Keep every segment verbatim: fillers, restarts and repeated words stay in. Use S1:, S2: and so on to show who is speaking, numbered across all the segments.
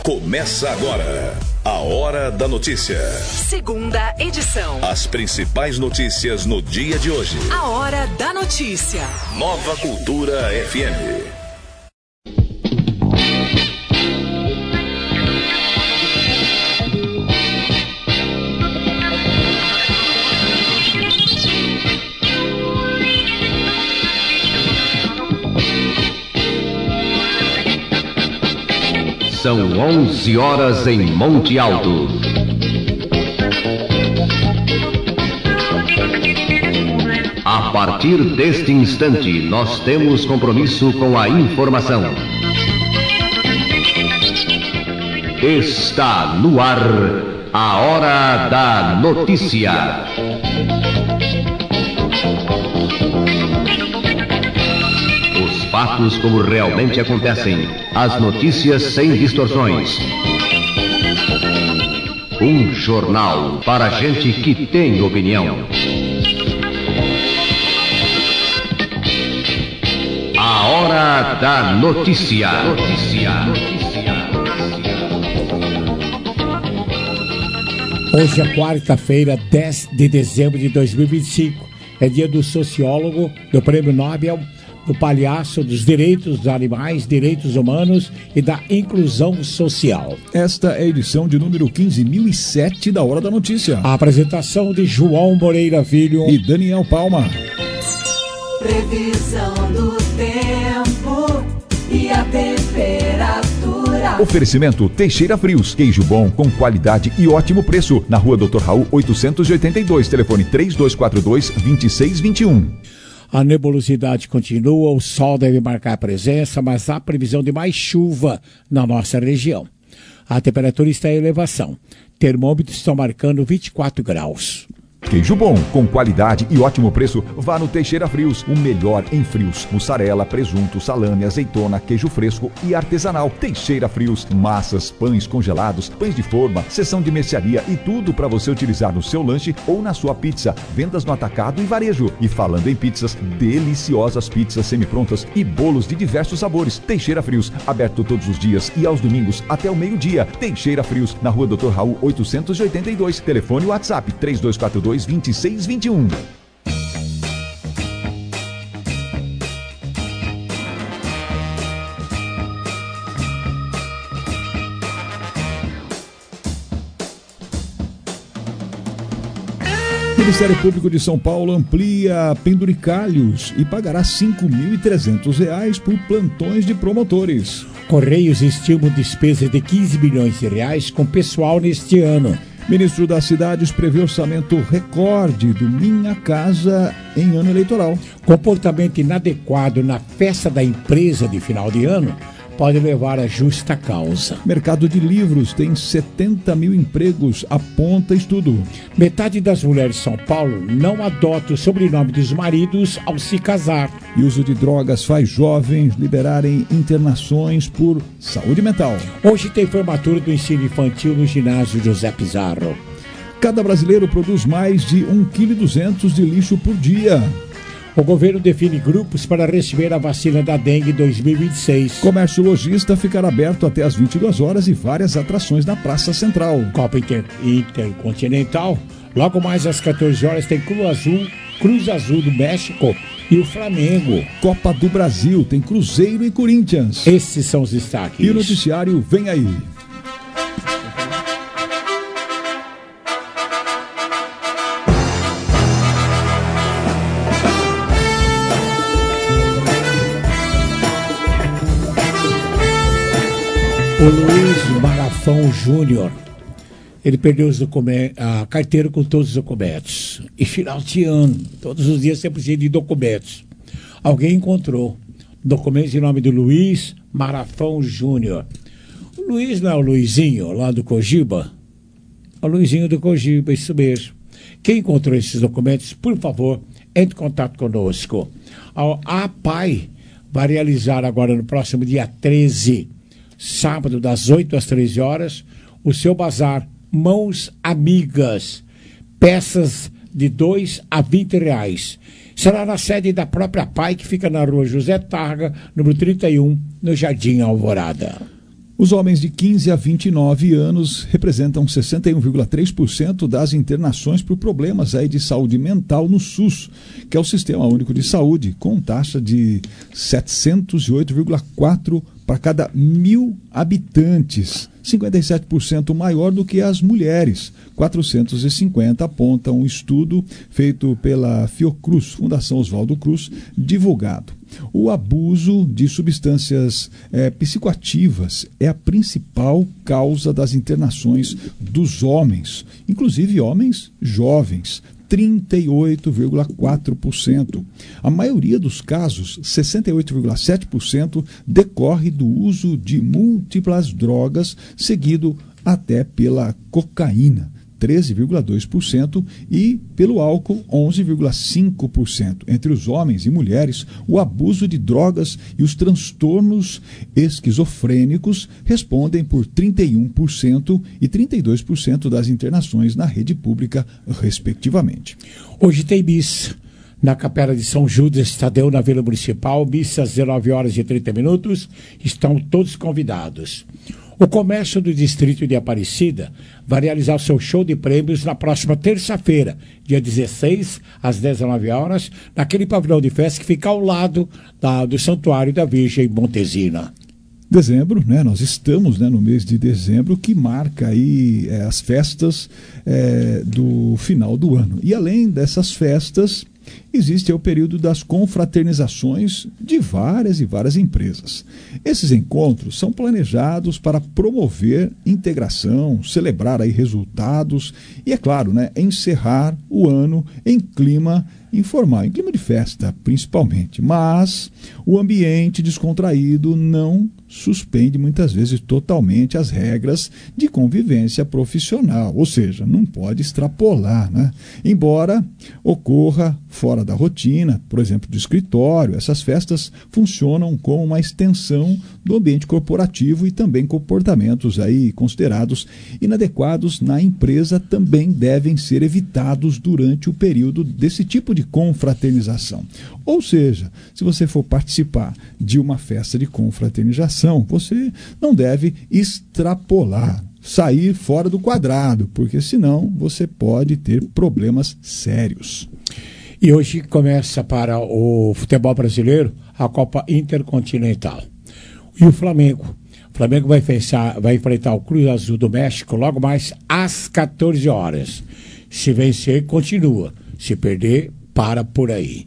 S1: Começa agora a Hora da Notícia.
S2: Segunda edição.
S1: As principais notícias no dia de hoje.
S2: A Hora da Notícia.
S1: Nova Cultura F M.
S3: São onze horas em Monte Alto. A partir deste instante, nós temos compromisso com a informação. Está no ar a Hora da Notícia. Fatos como realmente acontecem. As notícias sem distorções. Um jornal para gente que tem opinião. A Hora da Notícia. Notícia.
S4: Hoje é quarta-feira, dez de dezembro de dois mil e vinte e cinco. É dia do sociólogo, do Prêmio Nobel, do palhaço, dos direitos dos animais, direitos humanos e da inclusão social.
S5: Esta é a edição de número quinze mil e sete da Hora da Notícia.
S4: A apresentação de João Moreira Filho
S5: e Daniel Palma.
S6: Previsão do tempo e a temperatura.
S5: Oferecimento Teixeira Frios, queijo bom com qualidade e ótimo preço. Na Rua doutor Raul oitocentos e oitenta e dois, telefone três dois quatro dois, dois seis dois um.
S4: A nebulosidade continua, o sol deve marcar presença, mas há previsão de mais chuva na nossa região. A temperatura está em elevação. Termômetros estão marcando vinte e quatro graus.
S5: Queijo bom, com qualidade e ótimo preço, vá no Teixeira Frios, o melhor em frios. Mussarela, presunto, salame, azeitona, queijo fresco e artesanal. Teixeira Frios, massas, pães congelados, pães de forma, seção de mercearia e tudo para você utilizar no seu lanche ou na sua pizza. Vendas no atacado e varejo. E falando em pizzas, deliciosas pizzas semi-prontas e bolos de diversos sabores. Teixeira Frios, aberto todos os dias e aos domingos até o meio-dia. Teixeira Frios, na Rua doutor Raul oitocentos e oitenta e dois, telefone WhatsApp três dois quatro dois, dois seis dois um. O Ministério Público de São Paulo amplia penduricalhos e pagará cinco mil e trezentos reais por plantões de promotores.
S4: Correios estimam despesas de quinze milhões de reais com pessoal neste ano.
S5: Ministro das Cidades prevê orçamento recorde do Minha Casa em ano eleitoral.
S4: Comportamento inadequado na festa da empresa de final de ano pode levar a justa causa.
S5: Mercado de livros tem setenta mil empregos, aponta estudo.
S4: Metade das mulheres de São Paulo não adota o sobrenome dos maridos ao se casar.
S5: E uso de drogas faz jovens liberarem internações por saúde mental.
S4: Hoje tem formatura do ensino infantil no ginásio José Pizarro.
S5: Cada brasileiro produz mais de um vírgula duzentos quilos de lixo por dia.
S4: O governo define grupos para receber a vacina da dengue dois mil e vinte e seis.
S5: Comércio lojista ficará aberto até às vinte e duas horas e várias atrações na Praça Central.
S4: Copa Inter- Intercontinental. Logo mais às quatorze horas tem Cruz Azul, Cruz Azul do México e o Flamengo.
S5: Copa do Brasil tem Cruzeiro e Corinthians.
S4: Esses são os destaques.
S5: E o noticiário vem aí.
S4: O Luiz Marafão Júnior, ele perdeu os documentos, a carteira com todos os documentos. E final de ano, todos os dias você precisa de documentos. Alguém encontrou documentos em nome do Luiz Marafão Júnior. O Luiz não é o Luizinho lá do Cogiba? É o Luizinho do Cogiba, isso mesmo. Quem encontrou esses documentos, por favor, entre em contato conosco. A APAI vai realizar agora no próximo dia treze, sábado, das oito às treze horas, o seu bazar Mãos Amigas, peças de dois a vinte reais. Será na sede da própria P A I, que fica na rua José Targa, número trinta e um, no Jardim Alvorada.
S5: Os homens de quinze a vinte e nove anos representam sessenta e um vírgula três por cento das internações por problemas aí de saúde mental no SUS, que é o Sistema Único de Saúde, com taxa de setecentos e oito vírgula quatro para cada mil habitantes, cinquenta e sete por cento maior do que as mulheres. quatrocentos e cinquenta aponta um estudo feito pela Fiocruz, Fundação Oswaldo Cruz, divulgado. O abuso de substâncias é, psicoativas é a principal causa das internações dos homens, inclusive homens jovens, trinta e oito vírgula quatro por cento. A maioria dos casos, sessenta e oito vírgula sete por cento, decorre do uso de múltiplas drogas, seguido até pela cocaína, treze vírgula dois por cento, e pelo álcool, onze vírgula cinco por cento. Entre os homens e mulheres, o abuso de drogas e os transtornos esquizofrênicos respondem por trinta e um por cento e trinta e dois por cento das internações na rede pública, respectivamente.
S4: Hoje tem missa na Capela de São Judas Tadeu, na Vila Municipal, missa às dezenove horas e trinta minutos, estão todos convidados. O comércio do distrito de Aparecida vai realizar o seu show de prêmios na próxima terça-feira, dia dezesseis, às dezenove horas, naquele pavilhão de festa que fica ao lado da, do Santuário da Virgem Montesina.
S5: Dezembro, né? Nós estamos, né, no mês de dezembro, que marca aí é, as festas é, do final do ano. E além dessas festas, existe o período das confraternizações de várias e várias empresas. Esses encontros são planejados para promover integração, celebrar aí resultados e, é claro, né, encerrar o ano em clima informal, em clima de festa, principalmente. Mas o ambiente descontraído não suspende muitas vezes totalmente as regras de convivência profissional, ou seja, não pode extrapolar, né? Embora ocorra fora da rotina, por exemplo, do escritório, essas festas funcionam como uma extensão do ambiente corporativo e também comportamentos aí considerados inadequados na empresa também devem ser evitados durante o período desse tipo de confraternização. Ou seja, se você for participar de uma festa de confraternização, você não deve extrapolar, sair fora do quadrado, porque senão você pode ter problemas sérios.
S4: E hoje começa para o futebol brasileiro a Copa Intercontinental. E o Flamengo. O Flamengo vai, fechar, vai enfrentar o Cruz Azul do México logo mais às quatorze horas. Se vencer, continua. Se perder, para por aí.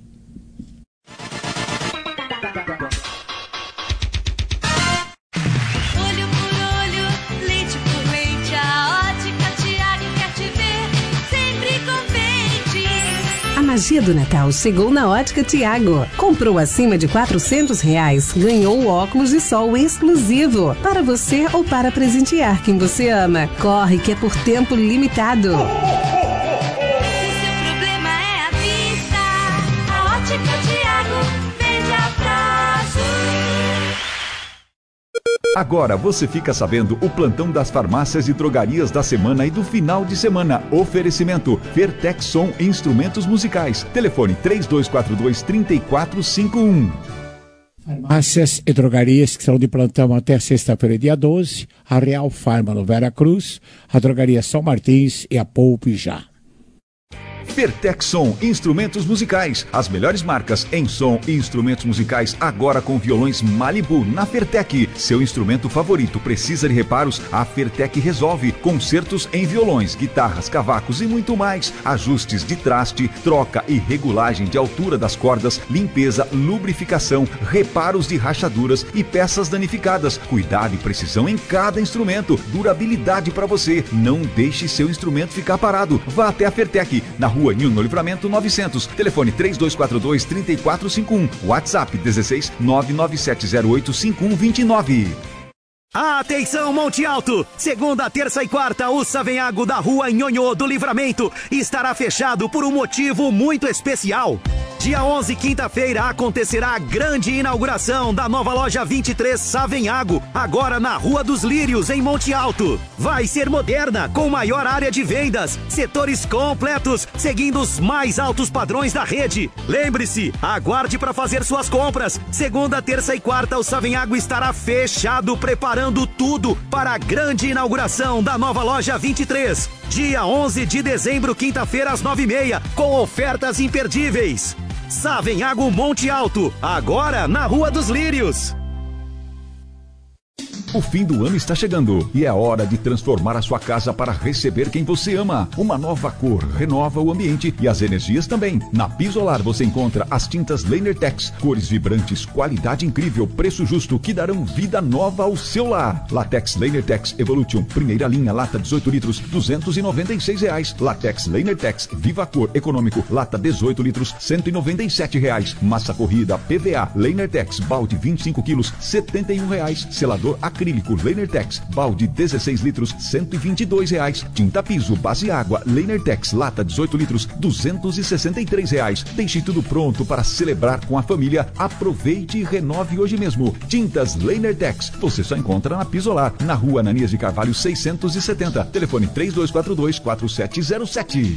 S7: A magia do Natal chegou na Ótica Tiago. Comprou acima de quatrocentos reais, ganhou o óculos de sol exclusivo para você ou para presentear quem você ama. Corre que é por tempo limitado.
S5: Agora você fica sabendo o plantão das farmácias e drogarias da semana e do final de semana. Oferecimento Vertexson Instrumentos Musicais. Telefone três dois quatro dois, três quatro cinco um.
S4: Farmácias e drogarias que estão de plantão até sexta-feira, dia doze. A Real Farma no Vera Cruz, a Drogaria São Martins e a Poupe Já.
S5: Vertexson Instrumentos Musicais, as melhores marcas em som e instrumentos musicais agora com violões Malibu na Fertec. Seu instrumento favorito precisa de reparos? A Fertec resolve. Concertos em violões, guitarras, cavacos e muito mais. Ajustes de traste, troca e regulagem de altura das cordas, limpeza, lubrificação, reparos de rachaduras e peças danificadas. Cuidado e precisão em cada instrumento. Durabilidade para você. Não deixe seu instrumento ficar parado. Vá até a Fertec, na rua Nilo no Livramento novecentos, telefone três dois quatro dois, três quatro cinco um, WhatsApp dezesseis, nove nove sete zero oito, cinco um dois nove.
S8: Atenção, Monte Alto! Segunda, terça e quarta, o Savenhago da Rua Nhonhô do Livramento estará fechado por um motivo muito especial. Dia onze, quinta-feira, acontecerá a grande inauguração da nova loja vinte e três Savenhago, agora na Rua dos Lírios, em Monte Alto. Vai ser moderna, com maior área de vendas, setores completos, seguindo os mais altos padrões da rede. Lembre-se, aguarde para fazer suas compras. Segunda, terça e quarta, o Savenhago estará fechado, preparando tudo para a grande inauguração da nova loja vinte e três. Dia onze de dezembro, quinta-feira, às nove e meia, com ofertas imperdíveis. Savenhago Monte Alto, agora na Rua dos Lírios.
S5: O fim do ano está chegando e é hora de transformar a sua casa para receber quem você ama. Uma nova cor renova o ambiente e as energias também. Na Pisolar você encontra as tintas Lainertex, cores vibrantes, qualidade incrível, preço justo que darão vida nova ao seu lar. Latex Lainertex Evolution, primeira linha, lata dezoito litros, duzentos e noventa e seis reais. Latex Lainertex Viva Cor Econômico, lata dezoito litros, cento e noventa e sete reais. Massa corrida P V A Lainertex, balde vinte e cinco quilos, setenta e um reais. Selador acrílico Lainertex, balde dezesseis litros, cento e vinte e dois reais. Tinta piso, base água, Lainertex, lata dezoito litros, duzentos e sessenta e três reais. Deixe tudo pronto para celebrar com a família. Aproveite e renove hoje mesmo. Tintas Lainertex, você só encontra na Pisolar, na Rua Ananias de Carvalho seiscentos e setenta. Telefone três dois quatro dois, quatro sete zero sete.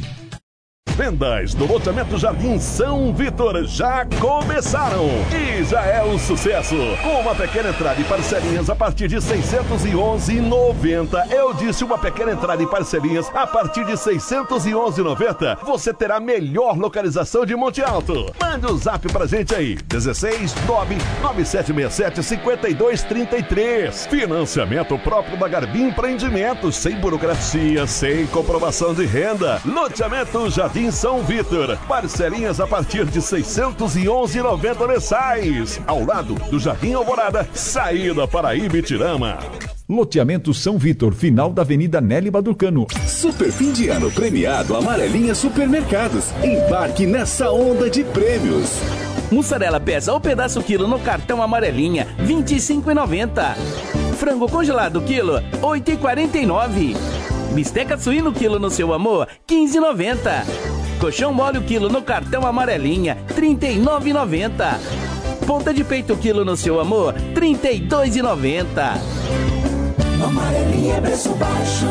S9: Vendas do loteamento Jardim São Vitor já começaram e já é um sucesso. Com uma pequena entrada e parcelinhas a partir de seiscentos e onze reais e noventa centavos. Eu disse uma pequena entrada e parcelinhas a partir de seiscentos e onze reais e noventa centavos. Você terá a melhor localização de Monte Alto. Mande um zap pra gente aí. dezesseis nove nove sete seis sete cinco dois três três. Financiamento próprio da Garbim Empreendimentos, sem burocracia, sem comprovação de renda. Loteamento Jardim São Vitor, parcelinhas a partir de seiscentos e onze reais e noventa centavos mensais, ao lado do Jardim Alvorada, saída para Ibitirama.
S5: Loteamento São Vitor, final da Avenida Nelly Badurcano.
S1: Super fim de ano premiado Amarelinha Supermercados. Embarque nessa onda de prêmios.
S10: Mussarela peça ou pedaço quilo no cartão Amarelinha, vinte e cinco reais e noventa centavos. Frango congelado quilo, oito reais e quarenta e nove centavos. Bisteca suíno quilo no seu amor, quinze reais e noventa centavos. Colchão mole quilo no cartão Amarelinha, trinta e nove reais e noventa centavos. Ponta de peito quilo no seu amor, trinta e dois reais e noventa centavos.
S6: Amarelinha é preço baixo.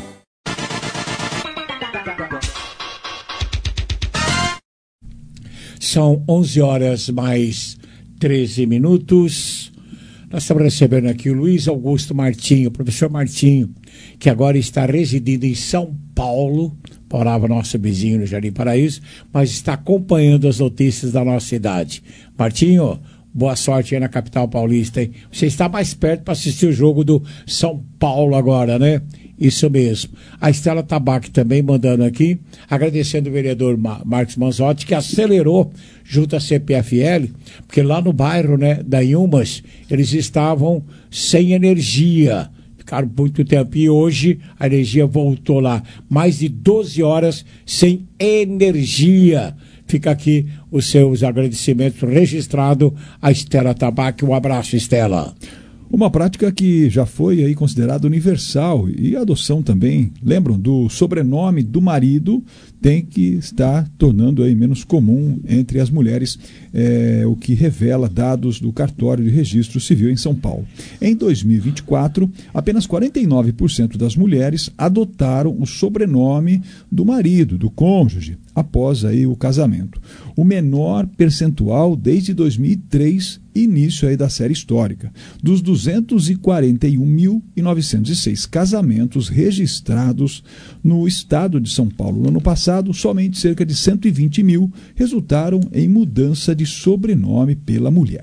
S4: São onze horas mais treze minutos. Nós estamos recebendo aqui o Luiz Augusto Martinho, o professor Martinho, que agora está residindo em São Paulo, morava nosso vizinho no Jardim Paraíso, mas está acompanhando as notícias da nossa cidade. Martinho, boa sorte aí na capital paulista, hein? Você está mais perto para assistir o jogo do São Paulo agora, né? Isso mesmo. A Estela Tabac também mandando aqui, agradecendo o vereador Mar- Marcos Manzotti, que acelerou junto à C P F L, porque lá no bairro, né, da Inhumas, eles estavam sem energia. Ficaram muito tempo e hoje a energia voltou lá. Mais de doze horas sem energia. Fica aqui os seus agradecimentos registrados à Estela Tabac. Um abraço, Estela.
S5: Uma prática que já foi aí considerada universal e a adoção também, lembram, do sobrenome do marido tem que estar tornando aí menos comum entre as mulheres, é, o que revela dados do Cartório de Registro Civil em São Paulo. Em dois mil e vinte e quatro, apenas quarenta e nove por cento das mulheres adotaram o sobrenome do marido, do cônjuge, após aí o casamento. O menor percentual desde dois mil e três, início aí da série histórica. Dos duzentos e quarenta e um mil novecentos e seis casamentos registrados no estado de São Paulo no ano passado, somente cerca de cento e vinte mil resultaram em mudança de sobrenome pela mulher.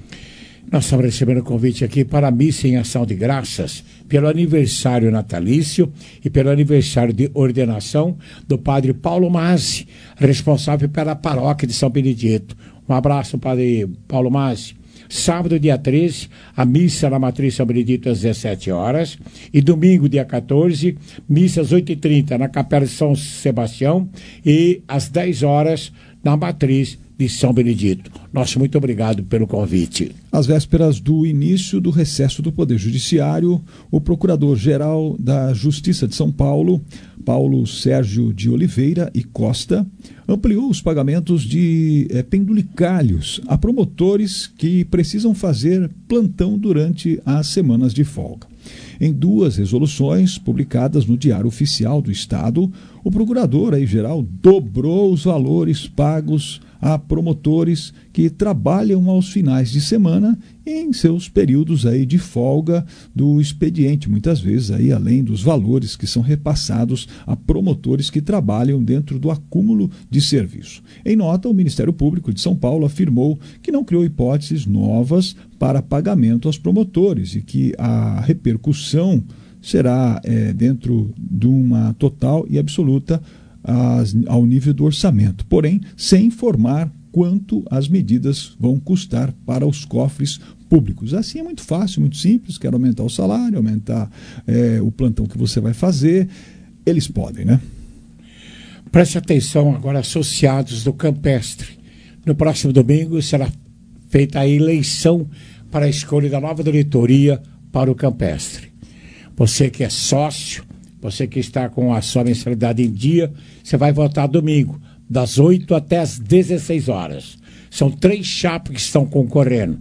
S4: Nós estamos recebendo um convite aqui para a missa em ação de graças pelo aniversário natalício e pelo aniversário de ordenação do padre Paulo Mazzi, responsável pela paróquia de São Benedito. Um abraço, padre Paulo Mazzi. Sábado, dia treze, a missa na Matriz São Benedito às dezessete horas. E domingo, dia quatorze, missa às oito e trinta na Capela de São Sebastião. E às dez horas, na Matriz de São Benedito. Nosso muito obrigado pelo convite.
S11: Às vésperas do início do recesso do Poder Judiciário, o Procurador-Geral da Justiça de São Paulo, Paulo Sérgio de Oliveira e Costa, ampliou os pagamentos de é, pendulicalhos a promotores que precisam fazer plantão durante as semanas de folga. Em duas resoluções publicadas no Diário Oficial do Estado, o Procurador-Geral dobrou os valores pagos a promotores que trabalham aos finais de semana em seus períodos aí de folga do expediente, muitas vezes aí além dos valores que são repassados a promotores que trabalham dentro do acúmulo de serviço. Em nota, o Ministério Público de São Paulo afirmou que não criou hipóteses novas para pagamento aos promotores e que a repercussão será é, dentro de uma total e absoluta As, ao nível do orçamento, porém, sem informar quanto as medidas vão custar para os cofres públicos. Assim é muito fácil, muito simples, quer aumentar o salário, aumentar é, o plantão que você vai fazer, eles podem, né?
S4: Preste atenção agora, associados do Campestre. No próximo domingo será feita a eleição para a escolha da nova diretoria para o Campestre. Você que é sócio, você que está com a sua mensalidade em dia, você vai votar domingo, das oito até as dezesseis horas. São três chapas que estão concorrendo.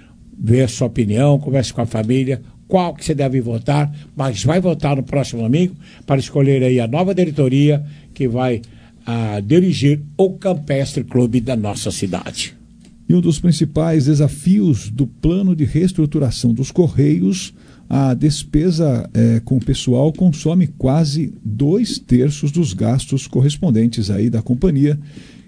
S4: Vê a sua opinião, converse com a família, qual que você deve votar, mas vai votar no próximo domingo para escolher aí a nova diretoria que vai a, dirigir o Campestre Clube da nossa cidade.
S11: E um dos principais desafios do plano de reestruturação dos Correios, a despesa é, com o pessoal consome quase dois terços dos gastos correspondentes aí da companhia,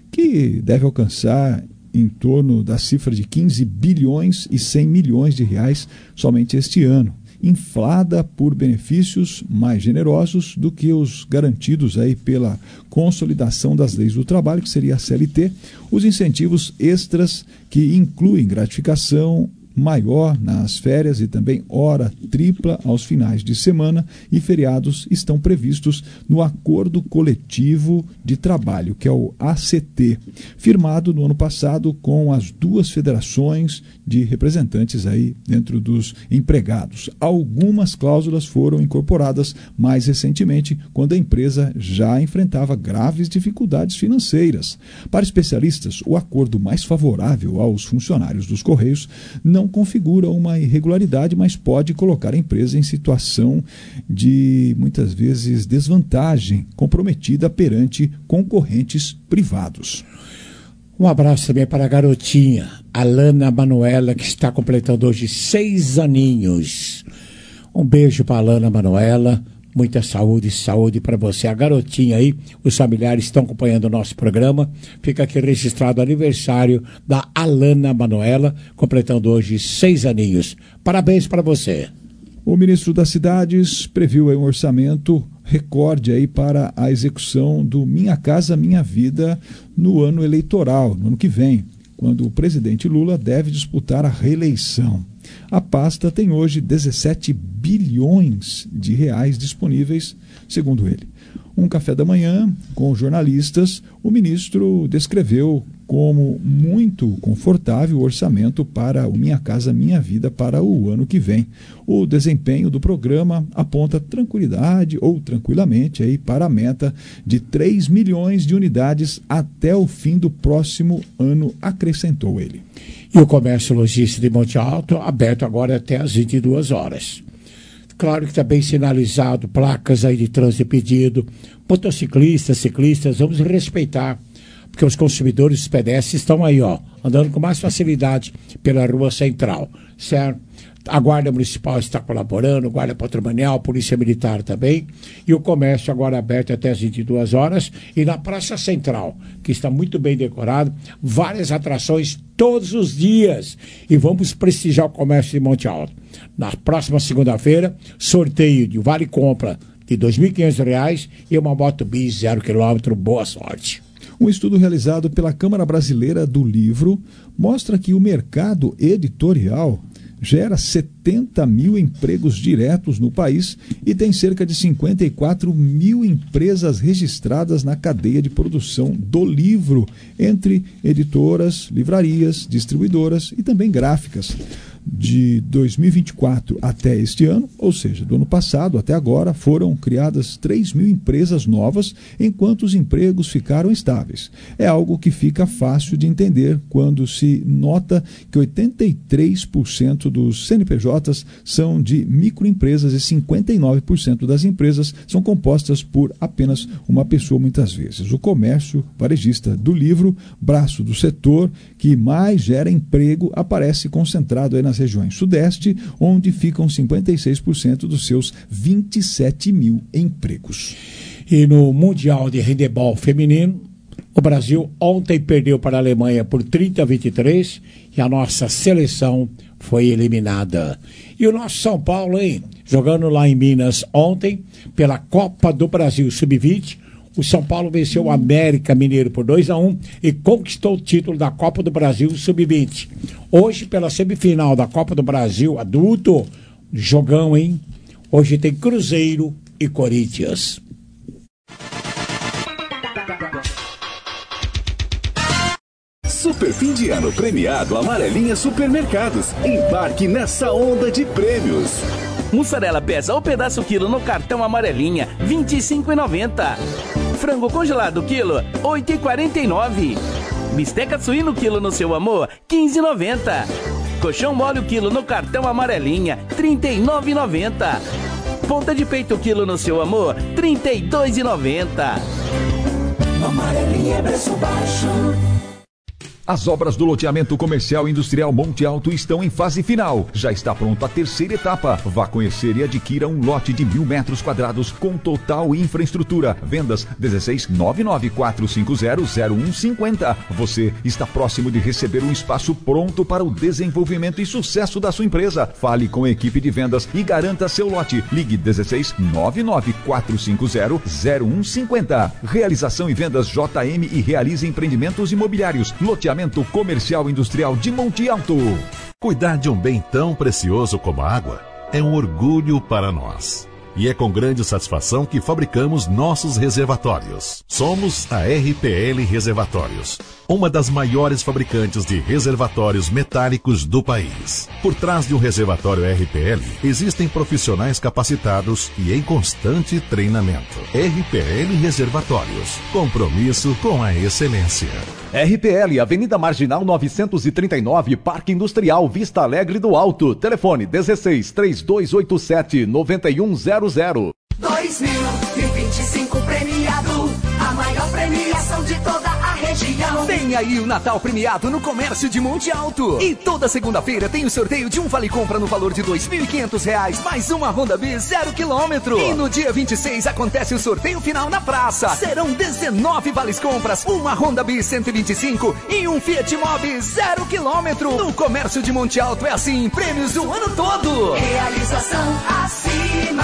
S11: que deve alcançar em torno da cifra de quinze bilhões e cem milhões de reais somente este ano, inflada por benefícios mais generosos do que os garantidos aí pela consolidação das leis do trabalho, que seria a C L T, os incentivos extras que incluem gratificação maior nas férias e também hora tripla aos finais de semana e feriados estão previstos no Acordo Coletivo de Trabalho, que é o A C T, firmado no ano passado com as duas federações de representantes aí dentro dos empregados. Algumas cláusulas foram incorporadas mais recentemente, quando a empresa já enfrentava graves dificuldades financeiras. Para especialistas, o acordo mais favorável aos funcionários dos Correios não configura uma irregularidade, mas pode colocar a empresa em situação de, muitas vezes, desvantagem comprometida perante concorrentes privados.
S4: Um abraço também para a garotinha, Alana Manuela, que está completando hoje seis aninhos. Um beijo para a Alana Manuela, muita saúde, saúde para você. A garotinha aí, os familiares estão acompanhando o nosso programa. Fica aqui registrado o aniversário da Alana Manuela, completando hoje seis aninhos. Parabéns para você.
S11: O ministro das Cidades previu aí um orçamento recorde aí para a execução do Minha Casa Minha Vida no ano eleitoral, no ano que vem, quando o presidente Lula deve disputar a reeleição. A pasta tem hoje dezessete bilhões de reais disponíveis, segundo ele. Um café da manhã com jornalistas, o ministro descreveu como muito confortável o orçamento para o Minha Casa Minha Vida para o ano que vem. O desempenho do programa aponta tranquilidade ou tranquilamente aí para a meta de três milhões de unidades até o fim do próximo ano, acrescentou ele.
S4: E o comércio logístico de Monte Alto aberto agora até às vinte e duas horas. Claro que está bem sinalizado, placas aí de trânsito pedido, motociclistas, ciclistas, vamos respeitar, porque os consumidores, os pedestres estão aí, ó, andando com mais facilidade pela rua central, certo? A Guarda Municipal está colaborando, Guarda Patrimonial, Polícia Militar também, e o comércio agora aberto até as vinte e duas horas, e na Praça Central, que está muito bem decorado, várias atrações todos os dias, e vamos prestigiar o comércio de Monte Alto. Na próxima segunda-feira, sorteio de Vale Compra de dois mil e quinhentos reais e uma moto bis zero quilômetro, boa sorte.
S11: Um estudo realizado pela Câmara Brasileira do Livro mostra que o mercado editorial gera setenta mil empregos diretos no país e tem cerca de cinquenta e quatro mil empresas registradas na cadeia de produção do livro, entre editoras, livrarias, distribuidoras e também gráficas. De dois mil e vinte e quatro até este ano, ou seja, do ano passado até agora, foram criadas três mil empresas novas, enquanto os empregos ficaram estáveis. É algo que fica fácil de entender quando se nota que oitenta e três por cento dos C N P Js são de microempresas e cinquenta e nove por cento das empresas são compostas por apenas uma pessoa muitas vezes. O comércio varejista do livro, braço do setor que mais gera emprego, aparece concentrado aí nas regiões sudeste, onde ficam cinquenta e seis por cento dos seus vinte e sete mil empregos.
S4: E no Mundial de Handebol Feminino, o Brasil ontem perdeu para a Alemanha por trinta a vinte e três e a nossa seleção foi eliminada. E o nosso São Paulo, hein? Jogando lá em Minas ontem, pela Copa do Brasil sub vinte, o São Paulo venceu o América Mineiro por dois a um e conquistou o título da Copa do Brasil sub vinte. Hoje, pela semifinal da Copa do Brasil adulto, jogão, hein? Hoje tem Cruzeiro e Corinthians.
S1: Super fim de ano premiado Amarelinha Supermercados. Embarque nessa onda de prêmios.
S10: Mussarela peça ou pedaço quilo no cartão Amarelinha, vinte e cinco reais e noventa centavos. Frango congelado quilo, oito reais e quarenta e nove centavos. Bisteca suíno quilo no seu amor, quinze reais e noventa centavos. Colchão mole quilo no cartão Amarelinha, trinta e nove reais e noventa centavos. Ponta de peito quilo no seu amor, trinta e dois reais e noventa centavos.
S6: Amarelinha é preço baixo.
S5: As obras do loteamento comercial e industrial Monte Alto estão em fase final. Já está pronta a terceira etapa. Vá conhecer e adquira um lote de mil metros quadrados com total infraestrutura. Vendas dezesseis nove nove quatro cinco zero zero um cinco zero. Você está próximo de receber um espaço pronto para o desenvolvimento e sucesso da sua empresa. Fale com a equipe de vendas e garanta seu lote. Ligue dezesseis nove nove quatro cinco zero zero um cinco zero. Realização e vendas J M e Realize Empreendimentos Imobiliários. Loteamento Comercial Industrial de Monte Alto.
S9: Cuidar de um bem tão precioso como a água é um orgulho para nós. E é com grande satisfação que fabricamos nossos reservatórios. Somos a R P L Reservatórios, uma das maiores fabricantes de reservatórios metálicos do país. Por trás de um reservatório R P L, existem profissionais capacitados e em constante treinamento. R P L Reservatórios, compromisso com a excelência.
S12: R P L, Avenida Marginal novecentos e trinta e nove, Parque Industrial Vista Alegre do Alto. Telefone dezesseis, três dois oito sete, nove um zero zero.
S6: dois mil e vinte e cinco premiado, a maior premiação de toda a região.
S13: Vem aí o Natal premiado no Comércio de Monte Alto. E toda segunda-feira tem o sorteio de um vale-compra no valor de dois mil e quinhentos reais, mais uma Honda Bis zero quilômetro. E no dia vinte e seis acontece o sorteio final na praça. Serão dezenove vales-compras, uma Honda Bis cento e vinte e cinco e um Fiat Mobi zero quilômetro. No Comércio de Monte Alto é assim, prêmios o ano todo.
S6: Realização acima.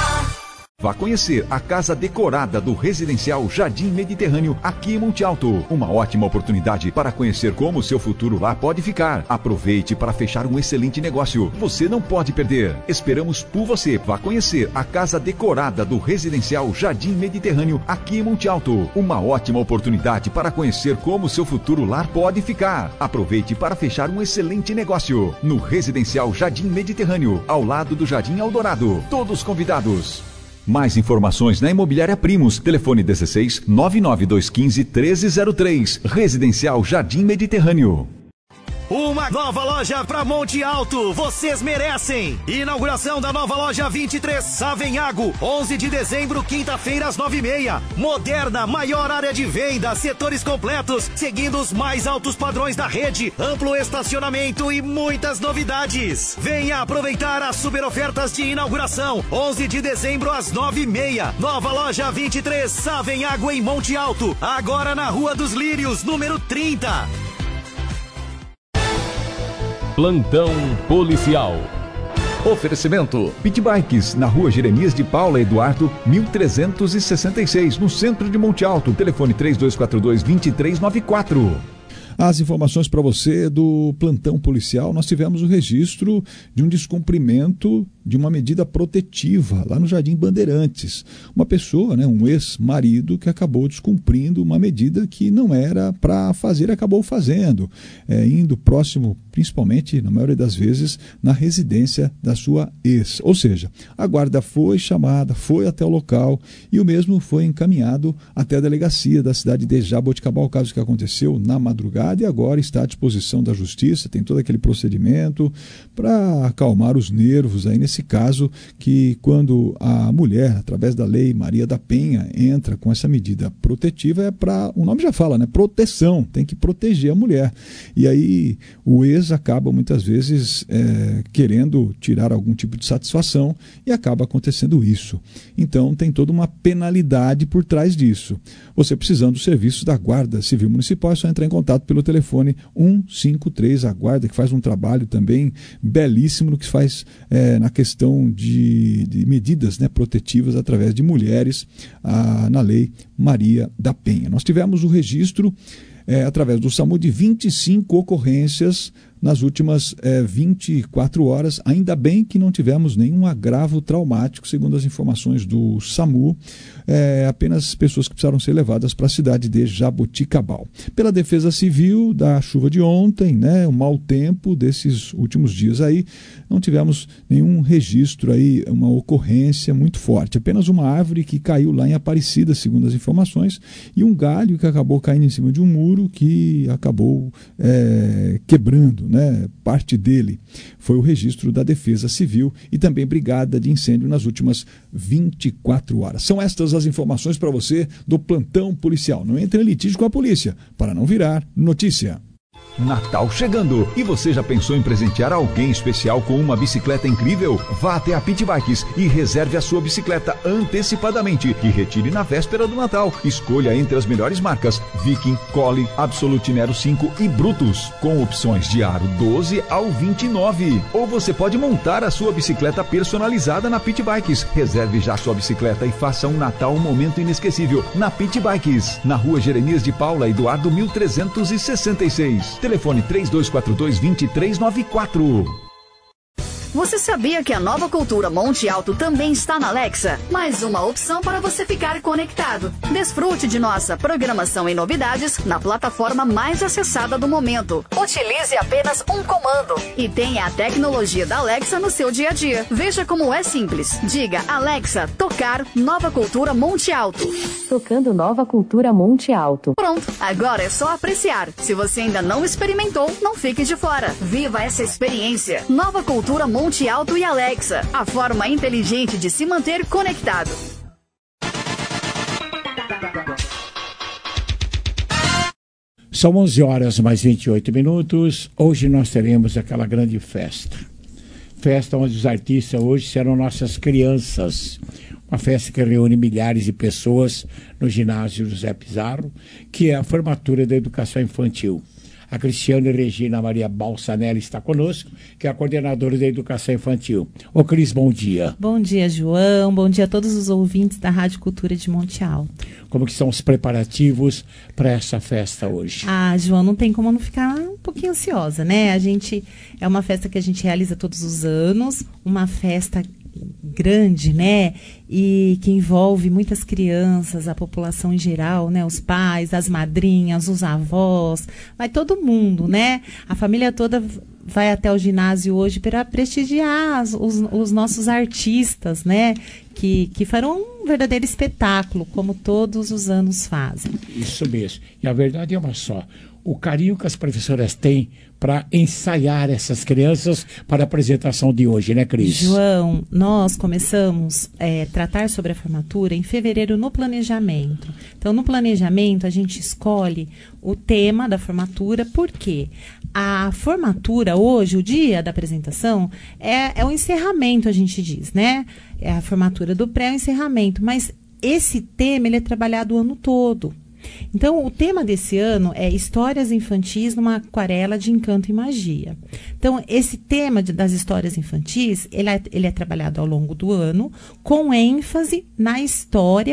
S5: Vá conhecer a casa decorada do Residencial Jardim Mediterrâneo aqui em Monte Alto. Uma ótima oportunidade para conhecer como o seu futuro lá pode ficar. Aproveite para fechar um excelente negócio. Você não pode perder. Esperamos por você. Vá conhecer a casa decorada do Residencial Jardim Mediterrâneo aqui em Monte Alto. Uma ótima oportunidade para conhecer como o seu futuro lá pode ficar. Aproveite para fechar um excelente negócio. No Residencial Jardim Mediterrâneo, ao lado do Jardim Eldorado. Todos convidados. Mais informações na Imobiliária Primos. Telefone dezesseis, nove nove dois um cinco, um três zero três. Residencial Jardim Mediterrâneo.
S8: Uma nova loja pra Monte Alto, vocês merecem! Inauguração da nova loja vinte e três Savenhago, onze de dezembro, quinta-feira às nove e meia. Moderna, maior área de venda, setores completos, seguindo os mais altos padrões da rede, amplo estacionamento e muitas novidades. Venha aproveitar as super ofertas de inauguração, onze de dezembro às nove e meia. Nova loja vinte e três Savenhago em Monte Alto, agora na Rua dos Lírios, número trinta.
S3: Plantão Policial.
S5: Oferecimento Pit Bikes, na Rua Jeremias de Paula Eduardo, mil trezentos e sessenta e seis, no centro de Monte Alto. Telefone três dois quatro dois, dois três nove quatro.
S11: As informações para você do plantão policial, nós tivemos o registro de um descumprimento de uma medida protetiva lá no Jardim Bandeirantes. Uma pessoa, né, um ex-marido que acabou descumprindo uma medida que não era para fazer, acabou fazendo, é, indo próximo, principalmente, na maioria das vezes, na residência da sua ex. Ou seja, a guarda foi chamada, foi até o local e o mesmo foi encaminhado até a delegacia da cidade de Jaboticabal, o caso que aconteceu na madrugada e agora está à disposição da justiça, tem todo aquele procedimento para acalmar os nervos aí nesse caso, que quando a mulher, através da lei Maria da Penha, entra com essa medida protetiva, é para, o nome já fala, né? Proteção, tem que proteger a mulher. E aí o ex acaba muitas vezes é, querendo tirar algum tipo de satisfação e acaba acontecendo isso. Então tem toda uma penalidade por trás disso. Você precisando dos serviços da Guarda Civil Municipal, é só entrar em contato pelo telefone um cinco três, a Guarda, que faz um trabalho também belíssimo no que faz é, na questão de, de medidas, né, protetivas através de mulheres, a, na lei Maria da Penha. Nós tivemos o registro é, através do SAMU de vinte e cinco ocorrências nas últimas é, vinte e quatro horas, ainda bem que não tivemos nenhum agravo traumático, segundo as informações do SAMU, é, apenas pessoas que precisaram ser levadas para a cidade de Jaboticabal. Pela Defesa Civil, da chuva de ontem, né, o mau tempo desses últimos dias aí, não tivemos nenhum registro aí, uma ocorrência muito forte, apenas uma árvore que caiu lá em Aparecida, segundo as informações, e um galho que acabou caindo em cima de um muro que acabou é, quebrando, né, parte dele. Foi o registro da Defesa Civil e também Brigada de Incêndio nas últimas vinte e quatro horas. São estas as informações para você do plantão policial. Não entre em litígio com a polícia, para não virar notícia.
S5: Natal chegando! E você já pensou em presentear alguém especial com uma bicicleta incrível? Vá até a Pit Bikes e reserve a sua bicicleta antecipadamente e retire na véspera do Natal. Escolha entre as melhores marcas Viking, Collie, Absolute Nero cinco e Brutus, com opções de aro doze ao vinte e nove. Ou você pode montar a sua bicicleta personalizada na Pit Bikes. Reserve já sua bicicleta e faça um Natal um momento inesquecível na Pit Bikes, na rua Jeremias de Paula, Eduardo mil trezentos e sessenta e seis. Telefone três dois quatro dois, dois três nove quatro.
S14: Você sabia que a Nova Cultura Monte Alto também está na Alexa? Mais uma opção para você ficar conectado. Desfrute de nossa programação e novidades na plataforma mais acessada do momento. Utilize apenas um comando e tenha a tecnologia da Alexa no seu dia a dia. Veja como é simples. Diga, Alexa, tocar Nova Cultura Monte Alto.
S15: Tocando Nova Cultura Monte Alto.
S14: Pronto, agora é só apreciar. Se você ainda não experimentou, não fique de fora. Viva essa experiência. Nova Cultura Monte Monte Alto e Alexa, a forma inteligente de se manter conectado.
S4: São onze horas mais vinte e oito minutos. Hoje nós teremos aquela grande festa. Festa onde os artistas hoje serão nossas crianças. Uma festa que reúne milhares de pessoas no ginásio José Pizarro, que é a formatura da educação infantil. A Cristiane Regina Maria Balsanelli está conosco, que é a coordenadora da Educação Infantil. Ô Cris, bom dia.
S16: Bom dia, João. Bom dia a todos os ouvintes da Rádio Cultura de Monte Alto.
S4: Como que são os preparativos para essa festa hoje?
S16: Ah, João, não tem como não ficar um pouquinho ansiosa, né? A gente, é uma festa que a gente realiza todos os anos, uma festa grande, né, e que envolve muitas crianças, a população em geral, né, os pais, as madrinhas, os avós, vai todo mundo, né, a família toda vai até o ginásio hoje para prestigiar os, os nossos artistas, né, que, que farão um verdadeiro espetáculo, como todos os anos fazem.
S4: Isso mesmo, e a verdade é uma só, o carinho que as professoras têm para ensaiar essas crianças para a apresentação de hoje, né, Cris?
S16: João, nós começamos a é, tratar sobre a formatura em fevereiro no planejamento. Então, no planejamento, a gente escolhe o tema da formatura, porque a formatura hoje, o dia da apresentação, é, é o encerramento, a gente diz, né? É a formatura do pré, o encerramento, mas esse tema ele é trabalhado o ano todo. Então, o tema desse ano é Histórias Infantis numa Aquarela de Encanto e Magia. Então, esse tema de, das histórias infantis, ele é, ele é trabalhado ao longo do ano, com ênfase na história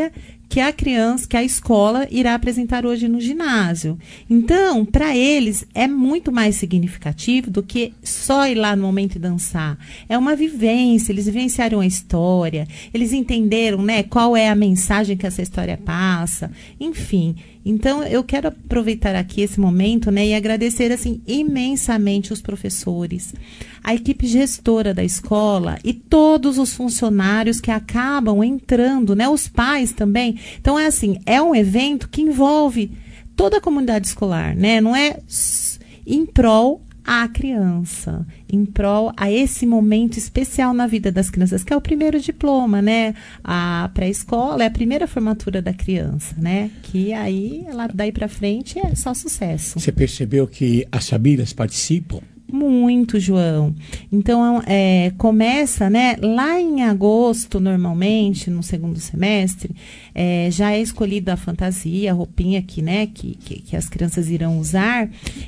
S16: que a criança, que a escola irá apresentar hoje no ginásio. Então, para eles, é muito mais significativo do que só ir lá no momento e dançar. É uma vivência, eles vivenciaram a história, eles entenderam, né, qual é a mensagem que essa história passa, enfim. Então, eu quero aproveitar aqui esse momento, né, e agradecer, assim, imensamente os professores, a equipe gestora da escola e todos os funcionários que acabam entrando, né, os pais também. Então, é assim, é um evento que envolve toda a comunidade escolar, né, não é em prol à criança, em prol a esse momento especial na vida das crianças, que é o primeiro diploma, né? A pré-escola é a primeira formatura da criança, né? Que aí, ela, daí para frente, é só sucesso.
S4: Você percebeu que as famílias participam?
S16: Muito, João. Então, é, começa, né, lá em agosto, normalmente, no segundo semestre, é, já é escolhida a fantasia, a roupinha que, né, que, que, que as crianças irão usar,